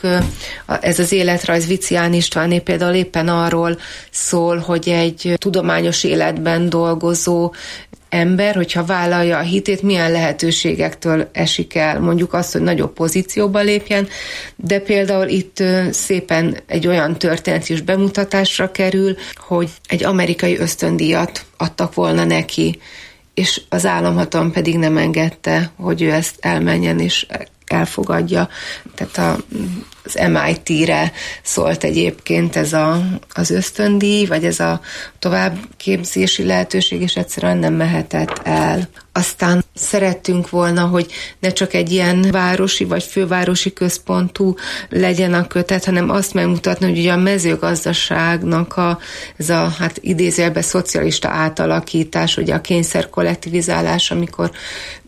ez az életrajz Vicián Istváné például éppen arról szól, hogy egy tudományos életben dolgozó ember, hogyha vállalja a hitét, milyen lehetőségektől esik el. Mondjuk azt, hogy nagyobb pozícióba lépjen, de például itt szépen egy olyan történet is bemutatásra kerül, hogy egy amerikai ösztöndíjat adtak volna neki, és az államhatalom pedig nem engedte, hogy ő ezt elmenjen és elfogadja. Tehát a, az em i té-re szólt egyébként ez a, az ösztöndíj, vagy ez a továbbképzési lehetőség, és egyszerűen nem mehetett el. Aztán szerettünk volna, hogy ne csak egy ilyen városi vagy fővárosi központú legyen a kötet, hanem azt megmutatni, hogy ugye a mezőgazdaságnak a, ez a hát idézőjelben szocialista átalakítás, ugye a kényszer kollektivizálás, amikor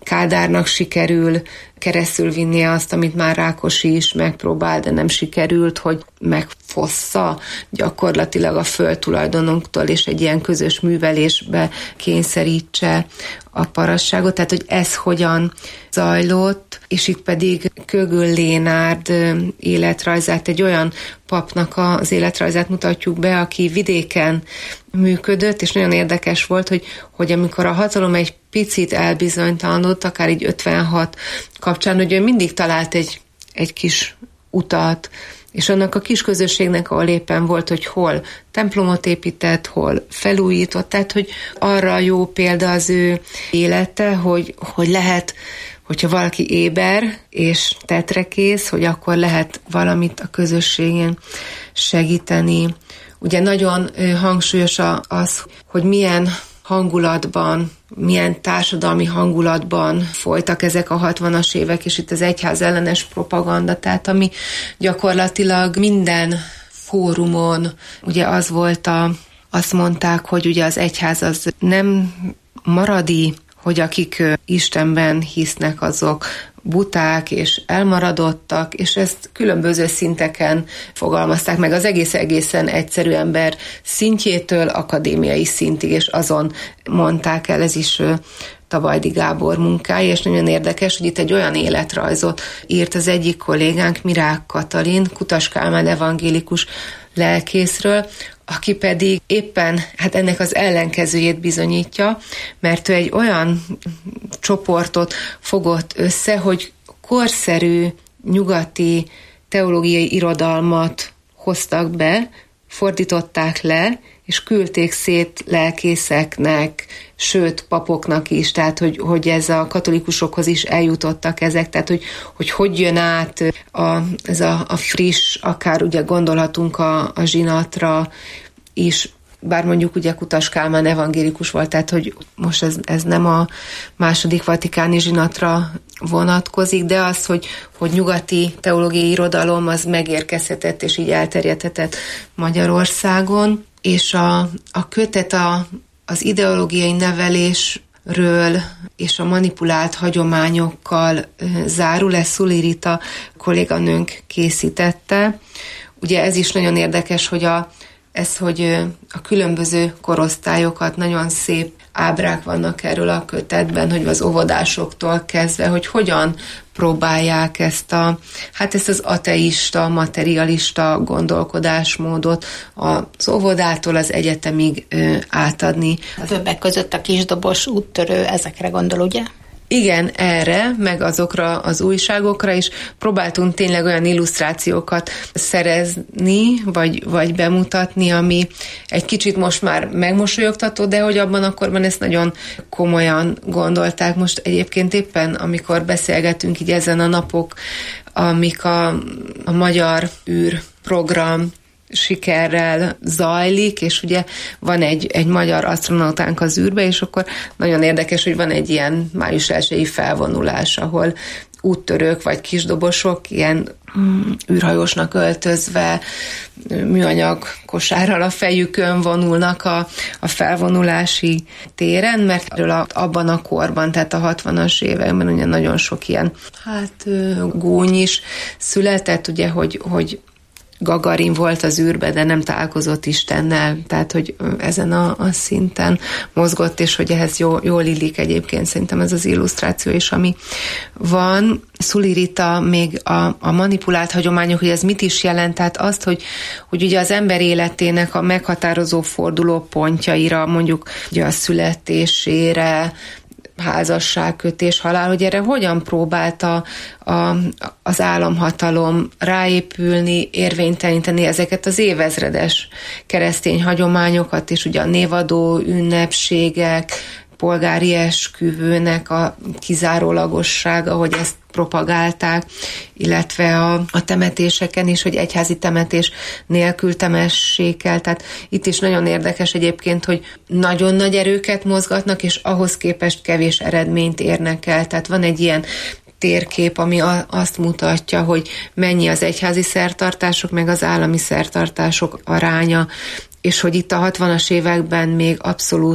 Kádárnak sikerül keresztül vinnie azt, amit már Rákosi is megpróbál, de nem sikerült, hogy megfossza gyakorlatilag a földtulajdonoktól, és egy ilyen közös művelésbe kényszerítse a parasságot. Tehát, hogy ez hogyan zajlott, és itt pedig Kögöl Lénárd életrajzát, egy olyan papnak az életrajzát mutatjuk be, aki vidéken működött, és nagyon érdekes volt, hogy, hogy amikor a hatalom egy picit elbizonytalanodott, akár így ötvenhat kapcsán, hogy ő mindig talált egy, egy kis utat, és annak a kis közösségnek, ahol éppen volt, hogy hol templomot épített, hol felújított, tehát, hogy arra jó példa az ő élete, hogy, hogy lehet, hogyha valaki éber és tetrekész, hogy akkor lehet valamit a közösségen segíteni. Ugye nagyon hangsúlyos az, hogy milyen hangulatban, milyen társadalmi hangulatban folytak ezek a hatvanas évek, és itt az egyház ellenes propaganda, tehát ami gyakorlatilag minden fórumon, ugye az volt, a, azt mondták, hogy ugye az egyház az nem maradi, hogy akik Istenben hisznek, azok buták és elmaradottak, és ezt különböző szinteken fogalmazták meg, az egész egészen egyszerű ember szintjétől akadémiai szintig, és azon mondták el, ez is Tabajdi Gábor munkája, és nagyon érdekes, hogy itt egy olyan életrajzot írt az egyik kollégánk, Mirák Katalin, Kutas Kálmán evangélikus lelkészről, aki pedig éppen hát ennek az ellenkezőjét bizonyítja, mert ő egy olyan csoportot fogott össze, hogy korszerű nyugati teológiai irodalmat hoztak be, fordították le, és küldték szét lelkészeknek, sőt papoknak is, tehát hogy, hogy ez a katolikusokhoz is eljutottak ezek, tehát hogy hogy, hogy jön át a, ez a, a friss, akár ugye gondolhatunk a, a zsinatra is, bár mondjuk ugye Kutas Kálmán evangélikus volt, tehát hogy most ez, ez nem a második vatikáni zsinatra vonatkozik, de az, hogy, hogy nyugati teológiai irodalom az megérkezhetett és így elterjedhetett Magyarországon, és a, a kötet a, az ideológiai nevelésről és a manipulált hagyományokkal zárul, ezt Szuli Rita kolléganőnk készítette. Ugye ez is nagyon érdekes, hogy a ez, hogy a különböző korosztályokat, nagyon szép ábrák vannak erről a kötetben, hogy az óvodásoktól kezdve, hogy hogyan próbálják ezt a, hát ezt az ateista, materialista gondolkodásmódot az óvodától az egyetemig átadni. Többek között a Kisdobos úttörő, ezekre gondol, ugye? Igen, erre, meg azokra az újságokra is próbáltunk tényleg olyan illusztrációkat szerezni, vagy, vagy bemutatni, ami egy kicsit most már megmosolyogtató, de hogy abban akkorban ezt nagyon komolyan gondolták. Most egyébként éppen, amikor beszélgetünk így ezen a napok, amik a, a Magyar űrprogram sikerrel zajlik, és ugye van egy, egy magyar asztronautánk az űrbe, és akkor nagyon érdekes, hogy van egy ilyen május elsői felvonulás, ahol úttörők vagy kisdobosok ilyen mm, űrhajósnak öltözve, műanyag kosárral a fejükön vonulnak a, a felvonulási téren, mert erről a, abban a korban, tehát a hatvanas években ugye nagyon sok ilyen hát gúny is született, ugye, hogy, hogy Gagarin volt az űrbe, de nem találkozott Istennel, tehát hogy ezen a, a szinten mozgott, és hogy ehhez jó, jól illik egyébként szerintem ez az illusztráció is, ami van. Szuli Rita még a, a manipulált hagyományok, hogy ez mit is jelent, tehát azt, hogy, hogy ugye az ember életének a meghatározó fordulópontjaira, mondjuk ugye a születésére, házasságkötés, halál, hogy erre hogyan próbálta a, az államhatalom ráépülni, érvényteleníteni ezeket az évezredes keresztény hagyományokat, és ugye a névadó ünnepségek, polgári esküvőnek a kizárólagossága, hogy ezt propagálták, illetve a, a temetéseken is, hogy egyházi temetés nélkül temessék el. Tehát itt is nagyon érdekes egyébként, hogy nagyon nagy erőket mozgatnak, és ahhoz képest kevés eredményt érnek el. Tehát van egy ilyen térkép, ami azt mutatja, hogy mennyi az egyházi szertartások, meg az állami szertartások aránya, és hogy itt a hatvanas években még abszolút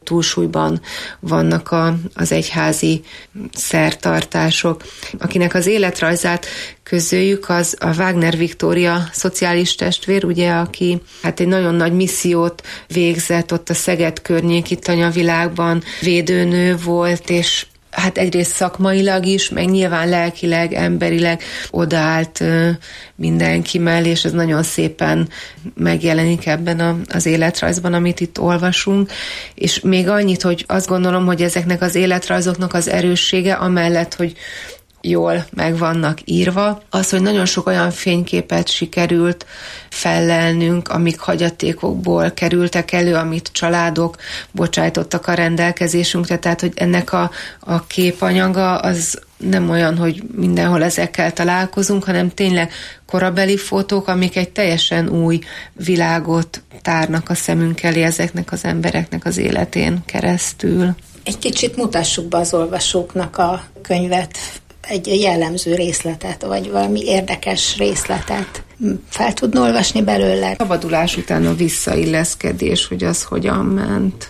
túlsúlyban vannak a, az egyházi szertartások. Akinek az életrajzát közöljük, az a Wagner Viktória szociális testvér, ugye, aki hát egy nagyon nagy missziót végzett ott a Szeged környéki tanyavilágban, védőnő volt, és hát egyrészt szakmailag is, meg nyilván lelkileg, emberileg odaállt mindenki mellé, és ez nagyon szépen megjelenik ebben a, az életrajzban, amit itt olvasunk. És még annyit, hogy azt gondolom, hogy ezeknek az életrajzoknak az erőssége, amellett, hogy jól meg vannak írva, az, hogy nagyon sok olyan fényképet sikerült fellelnünk, amik hagyatékokból kerültek elő, amit családok bocsájtottak a rendelkezésünkre, tehát hogy ennek a, a képanyaga az nem olyan, hogy mindenhol ezekkel találkozunk, hanem tényleg korabeli fotók, amik egy teljesen új világot tárnak a szemünk elé ezeknek az embereknek az életén keresztül. Egy kicsit mutassuk be az olvasóknak a könyvet, egy jellemző részletet, vagy valami érdekes részletet. Fel tudna olvasni belőle? Szabadulás után a visszailleszkedés, hogy az hogyan ment.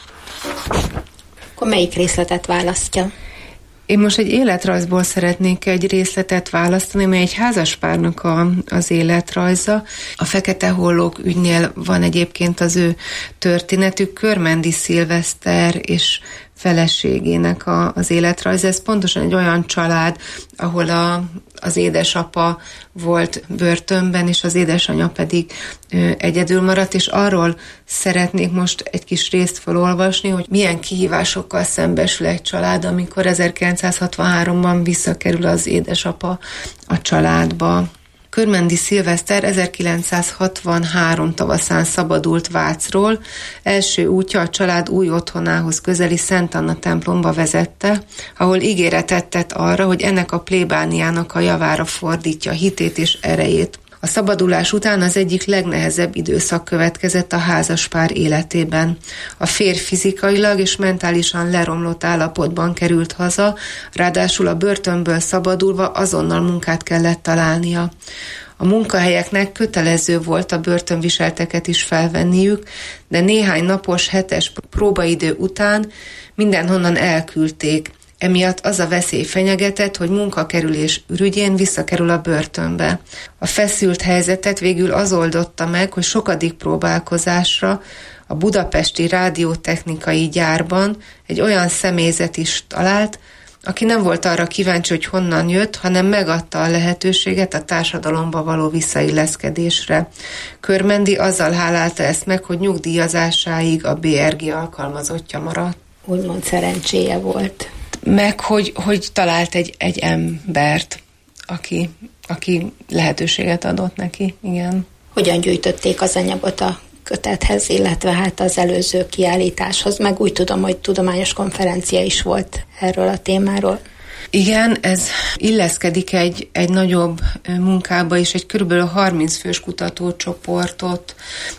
Akkor melyik részletet választja? Én most egy életrajzból szeretnék egy részletet választani, mely egy házaspárnak a, az életrajza. A Fekete Hollók ügynél van egyébként az ő történetük, Körmendi Szilveszter és feleségének a, az életrajza. Ez pontosan egy olyan család, ahol a, az édesapa volt börtönben, és az édesanyja pedig ö, egyedül maradt, és arról szeretnék most egy kis részt felolvasni, hogy milyen kihívásokkal szembesül egy család, amikor ezerkilencszázhatvanháromban visszakerül az édesapa a családba. Körmendi Szilveszter ezerkilencszázhatvanhárom tavaszán szabadult Vácról. Első útja a család új otthonához közeli Szent Anna templomba vezette, ahol ígéretet tett arra, hogy ennek a plébániának a javára fordítja hitét és erejét. A szabadulás után az egyik legnehezebb időszak következett a házaspár életében. A férj fizikailag és mentálisan leromlott állapotban került haza, ráadásul a börtönből szabadulva azonnal munkát kellett találnia. A munkahelyeknek kötelező volt a börtönviselteket is felvenniük, de néhány napos, hetes próbaidő után mindenhonnan elküldték. Emiatt az a veszély fenyegetett, hogy munkakerülés ürügyén visszakerül a börtönbe. A feszült helyzetet végül az oldotta meg, hogy sokadik próbálkozásra a budapesti rádiótechnikai gyárban egy olyan személyzet is talált, aki nem volt arra kíváncsi, hogy honnan jött, hanem megadta a lehetőséget a társadalomba való visszailleszkedésre. Körmendi azzal hálálta ezt meg, hogy nyugdíjazásáig a bé er gé alkalmazottja maradt. Úgymond szerencséje volt. Meg, hogy, hogy talált egy, egy embert, aki, aki lehetőséget adott neki, igen. Hogyan gyűjtötték az anyagot a kötethez, illetve hát az előző kiállításhoz, meg úgy tudom, hogy tudományos konferencia is volt erről a témáról. Igen, ez illeszkedik egy, egy nagyobb munkába, és egy körülbelül harminc fős kutatócsoportot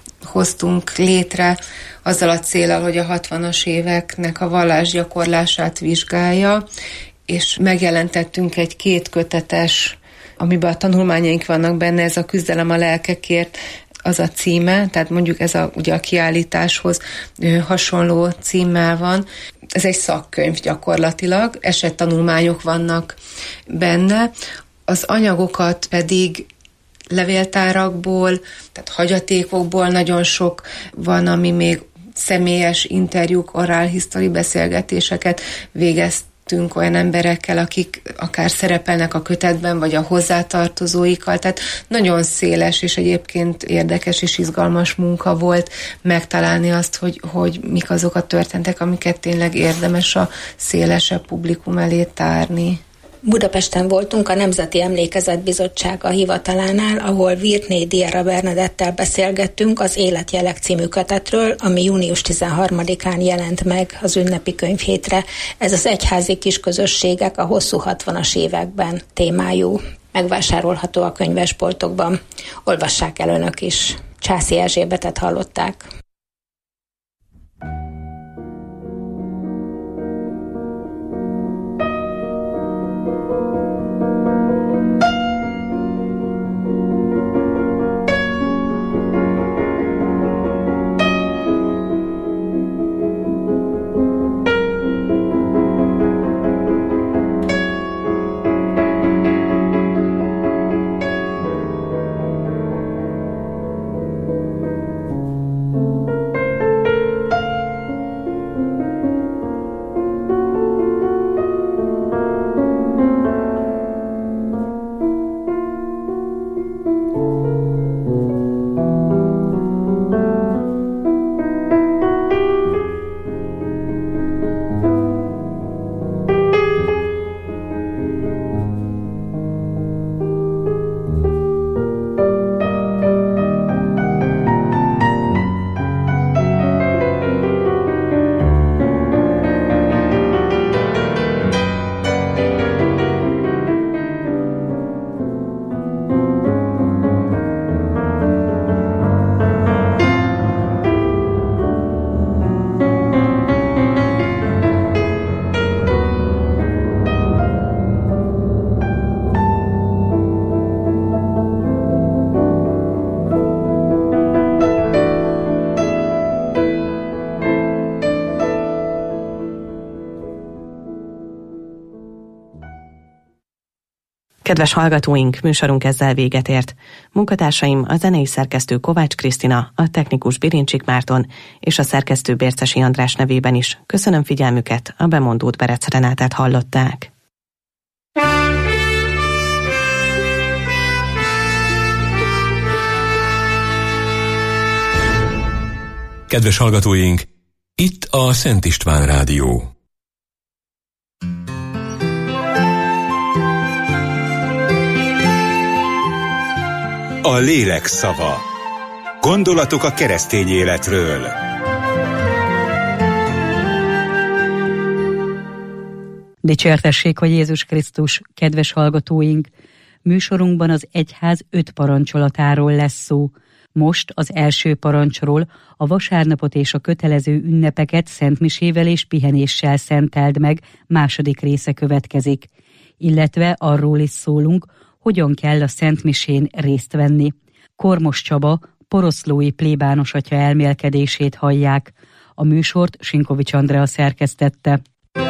hoztunk létre, azzal a céllal, hogy a hatvanas éveknek a vallásgyakorlását vizsgálja, és megjelentettünk egy kétkötetes, amiben a tanulmányaink vannak benne, ez a Küzdelem a lelkekért, az a címe, tehát mondjuk ez a, ugye a kiállításhoz hasonló címmel van. Ez egy szakkönyv gyakorlatilag, esettanulmányok vannak benne, az anyagokat pedig levéltárakból, tehát hagyatékokból nagyon sok van, ami még személyes interjúk, oral history beszélgetéseket végeztünk olyan emberekkel, akik akár szerepelnek a kötetben, vagy a hozzátartozóikkal, tehát nagyon széles és egyébként érdekes és izgalmas munka volt megtalálni azt, hogy, hogy mik azok a történetek, amiket tényleg érdemes a szélesebb publikum elé tárni. Budapesten voltunk a Nemzeti Emlékezet Bizottsága hivatalánál, ahol Virtné Diera Bernadettel beszélgettünk az Életjelek című kötetről, ami június tizenharmadikán jelent meg az ünnepi könyvhétre. Ez az egyházi kisközösségek a hosszú hatvanas években témájú. Megvásárolható a könyvesboltokban. Olvassák el önök is. Császi Erzsébetet hallották. Kedves hallgatóink, műsorunk ezzel véget ért. Munkatársaim a zenei szerkesztő Kovács Krisztina, a technikus Birincsik Márton és a szerkesztő Bércesi András nevében is köszönöm figyelmüket, a bemondót Berec Renátát hallották. Kedves hallgatóink, itt a Szent István Rádió. A lélek szava. Gondolatok a keresztény életről. Dicsértessék, hogy Jézus Krisztus, kedves hallgatóink! Műsorunkban az egyház öt parancsolatáról lesz szó. Most az első parancsról, a vasárnapot és a kötelező ünnepeket szentmisével és pihenéssel szenteld meg, második része következik. Illetve arról is szólunk, hogyan kell a szentmisén részt venni. Kormos Csaba, poroszlói plébános atya elmélkedését hallják. A műsort Sinkovics Andrea szerkesztette.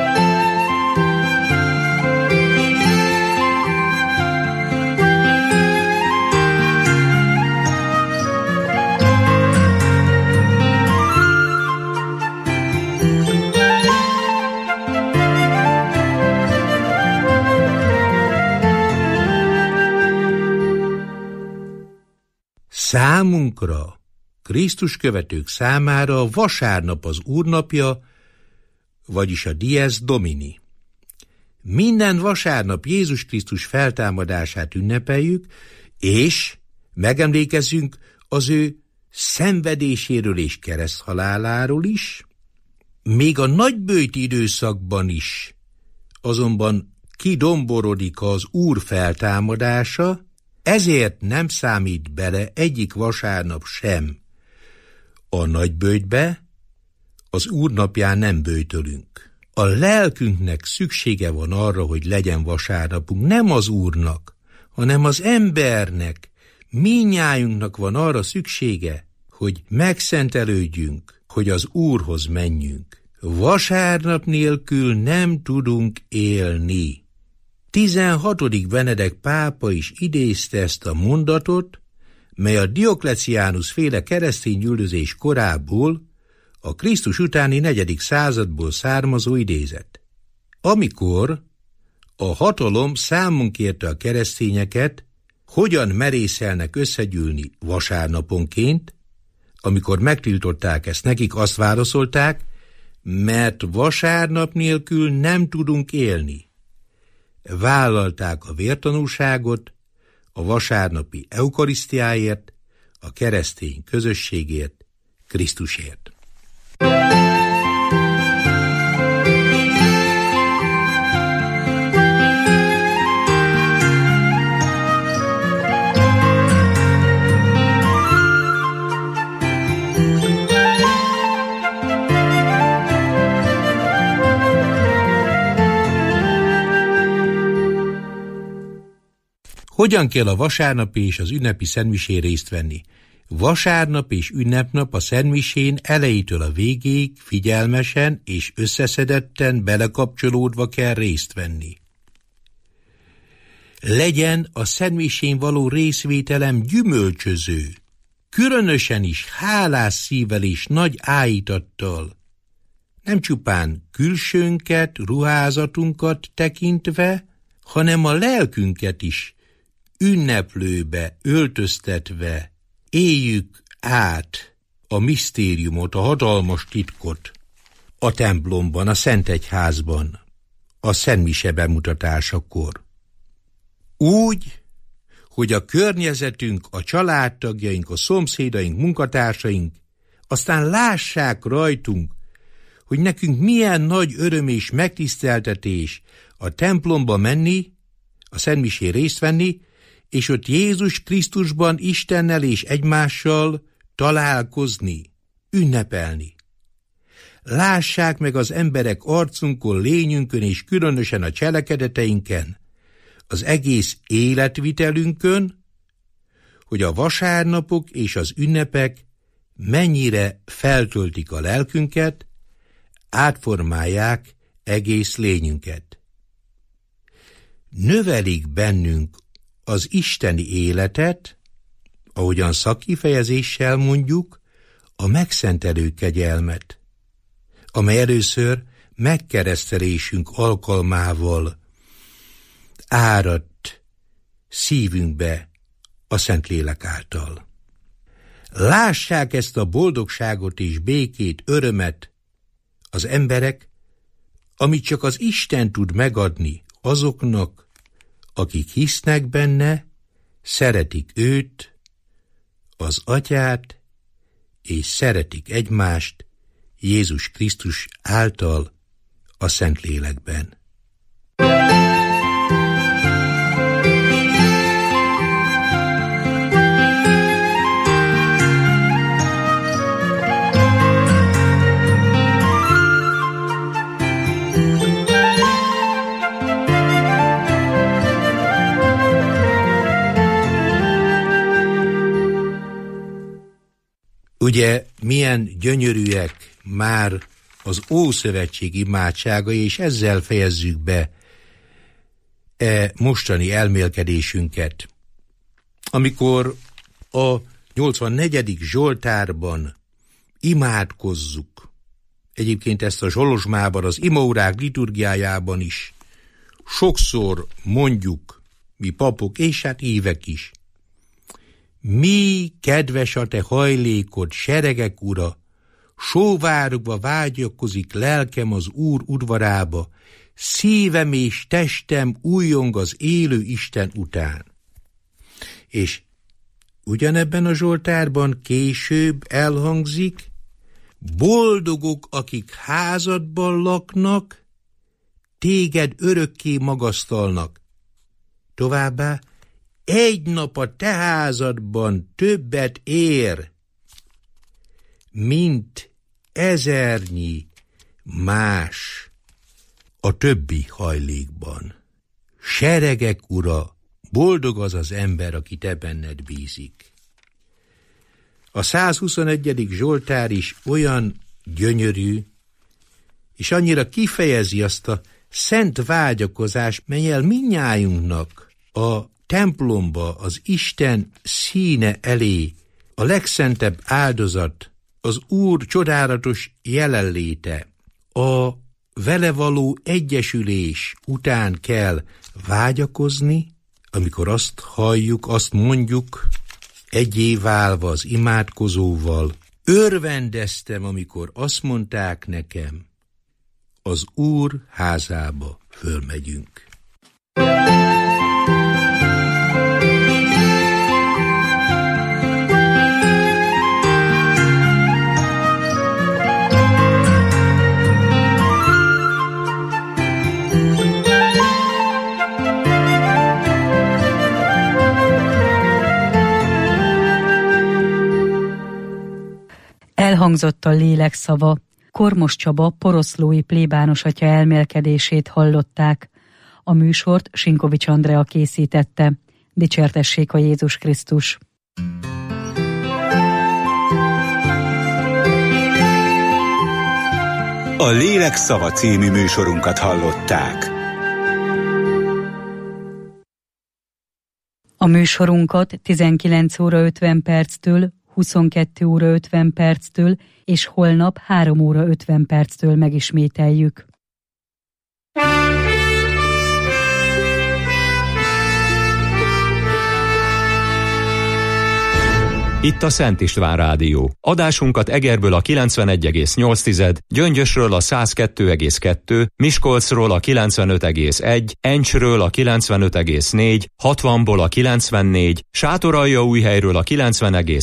Számunkra, Krisztus követők számára a vasárnap az Úrnapja, vagyis a Dies Domini. Minden vasárnap Jézus Krisztus feltámadását ünnepeljük, és megemlékezzünk az ő szenvedéséről és kereszthaláláról is, még a nagyböjti időszakban is, azonban kidomborodik az Úr feltámadása, ezért nem számít bele egyik vasárnap sem a nagyböjtbe, az Úr napján nem böjtölünk. A lelkünknek szüksége van arra, hogy legyen vasárnapunk, nem az Úrnak, hanem az embernek, mindnyájunknak van arra szüksége, hogy megszentelődjünk, hogy az Úrhoz menjünk. Vasárnap nélkül nem tudunk élni. tizenhatodik Benedek pápa is idézte ezt a mondatot, mely a Diokleciánus féle keresztényüldözés korából, a Krisztus utáni negyedik századból származó idézet. Amikor a hatalom számon kérte a keresztényeket, hogyan merészelnek összegyűlni vasárnaponként, amikor megtiltották ezt nekik, azt válaszolták, mert vasárnap nélkül nem tudunk élni. Vállalták a vértanúságot a vasárnapi eukarisztiáért, a keresztény közösségért, Krisztusért. Hogyan kell a vasárnapi és az ünnepi szentmisén részt venni? Vasárnap és ünnepnap a szentmisén elejétől a végéig figyelmesen és összeszedetten belekapcsolódva kell részt venni. Legyen a szentmisén való részvételem gyümölcsöző, különösen is hálás szívvel és nagy áhítattal, nem csupán külsőnket, ruházatunkat tekintve, hanem a lelkünket is ünneplőbe öltöztetve éljük át a misztériumot, a hatalmas titkot a templomban, a Szentegyházban, a szentmise bemutatásakor. Úgy, hogy a környezetünk, a családtagjaink, a szomszédaink, munkatársaink aztán lássák rajtunk, hogy nekünk milyen nagy öröm és megtiszteltetés a templomba menni, a szentmisén részt venni, és ott Jézus Krisztusban Istennel és egymással találkozni, ünnepelni. Lássák meg az emberek arcunkon, lényünkön és különösen a cselekedeteinken, az egész életvitelünkön, hogy a vasárnapok és az ünnepek mennyire feltöltik a lelkünket, átformálják egész lényünket. Növelik bennünk az isteni életet, ahogyan szakkifejezéssel mondjuk, a megszentelő kegyelmet, amely először megkeresztelésünk alkalmával áradt szívünkbe a Szentlélek által. Lássák ezt a boldogságot és békét, örömet az emberek, amit csak az Isten tud megadni azoknak, akik hisznek benne, szeretik őt, az Atyát, és szeretik egymást Jézus Krisztus által a Szentlélekben. Ugye milyen gyönyörűek már az Ószövetség imádságai, és ezzel fejezzük be e mostani elmélkedésünket. Amikor a nyolcvannegyedik Zsoltárban imádkozzuk, egyébként ezt a Zsolozsmában, az imaórák liturgiájában is sokszor mondjuk mi papok, és hát hívek is. Mi kedves a te hajlékod, seregek ura, sóvárogva vágyakozik lelkem az Úr udvarába, szívem és testem újjong az élő Isten után. És ugyanebben a Zsoltárban később elhangzik, boldogok, akik házadban laknak, téged örökké magasztalnak. Továbbá, egy nap a te házadban többet ér, mint ezernyi más a többi hajlékban. Seregek ura, boldog az az ember, aki te benned bízik. A százhuszonegyedik Zsoltár is olyan gyönyörű, és annyira kifejezi azt a szent vágyakozást, mellyel mindnyájunknak a templomba, az Isten színe elé, a legszentebb áldozat, az Úr csodálatos jelenléte, a vele való egyesülés után kell vágyakozni, amikor azt halljuk, azt mondjuk, egyé válva az imádkozóval, örvendeztem, amikor azt mondták nekem, az Úr házába fölmegyünk. Elhangzott a lélek szava. Kormos Csaba poroszlói plébános atya elmélkedését hallották. A műsort Sinkovics Andrea készítette. Dicsértessék a Jézus Krisztus! A Lélek szava című műsorunkat hallották. A műsorunkat tizenkilenc óra ötven perctől huszonkettő óra ötven perctől, és holnap három óra ötven perctől megismételjük. Itt a Szent István Rádió. Adásunkat Egerből a kilencvenegy egész nyolc, Gyöngyösről a száz kettő egész kettő, Miskolcról a kilencvenöt egész egy, Encsről a kilencvenöt egész négy, hatvanból a kilencvennégy, Sátoraljaújhelyről a kilencven egész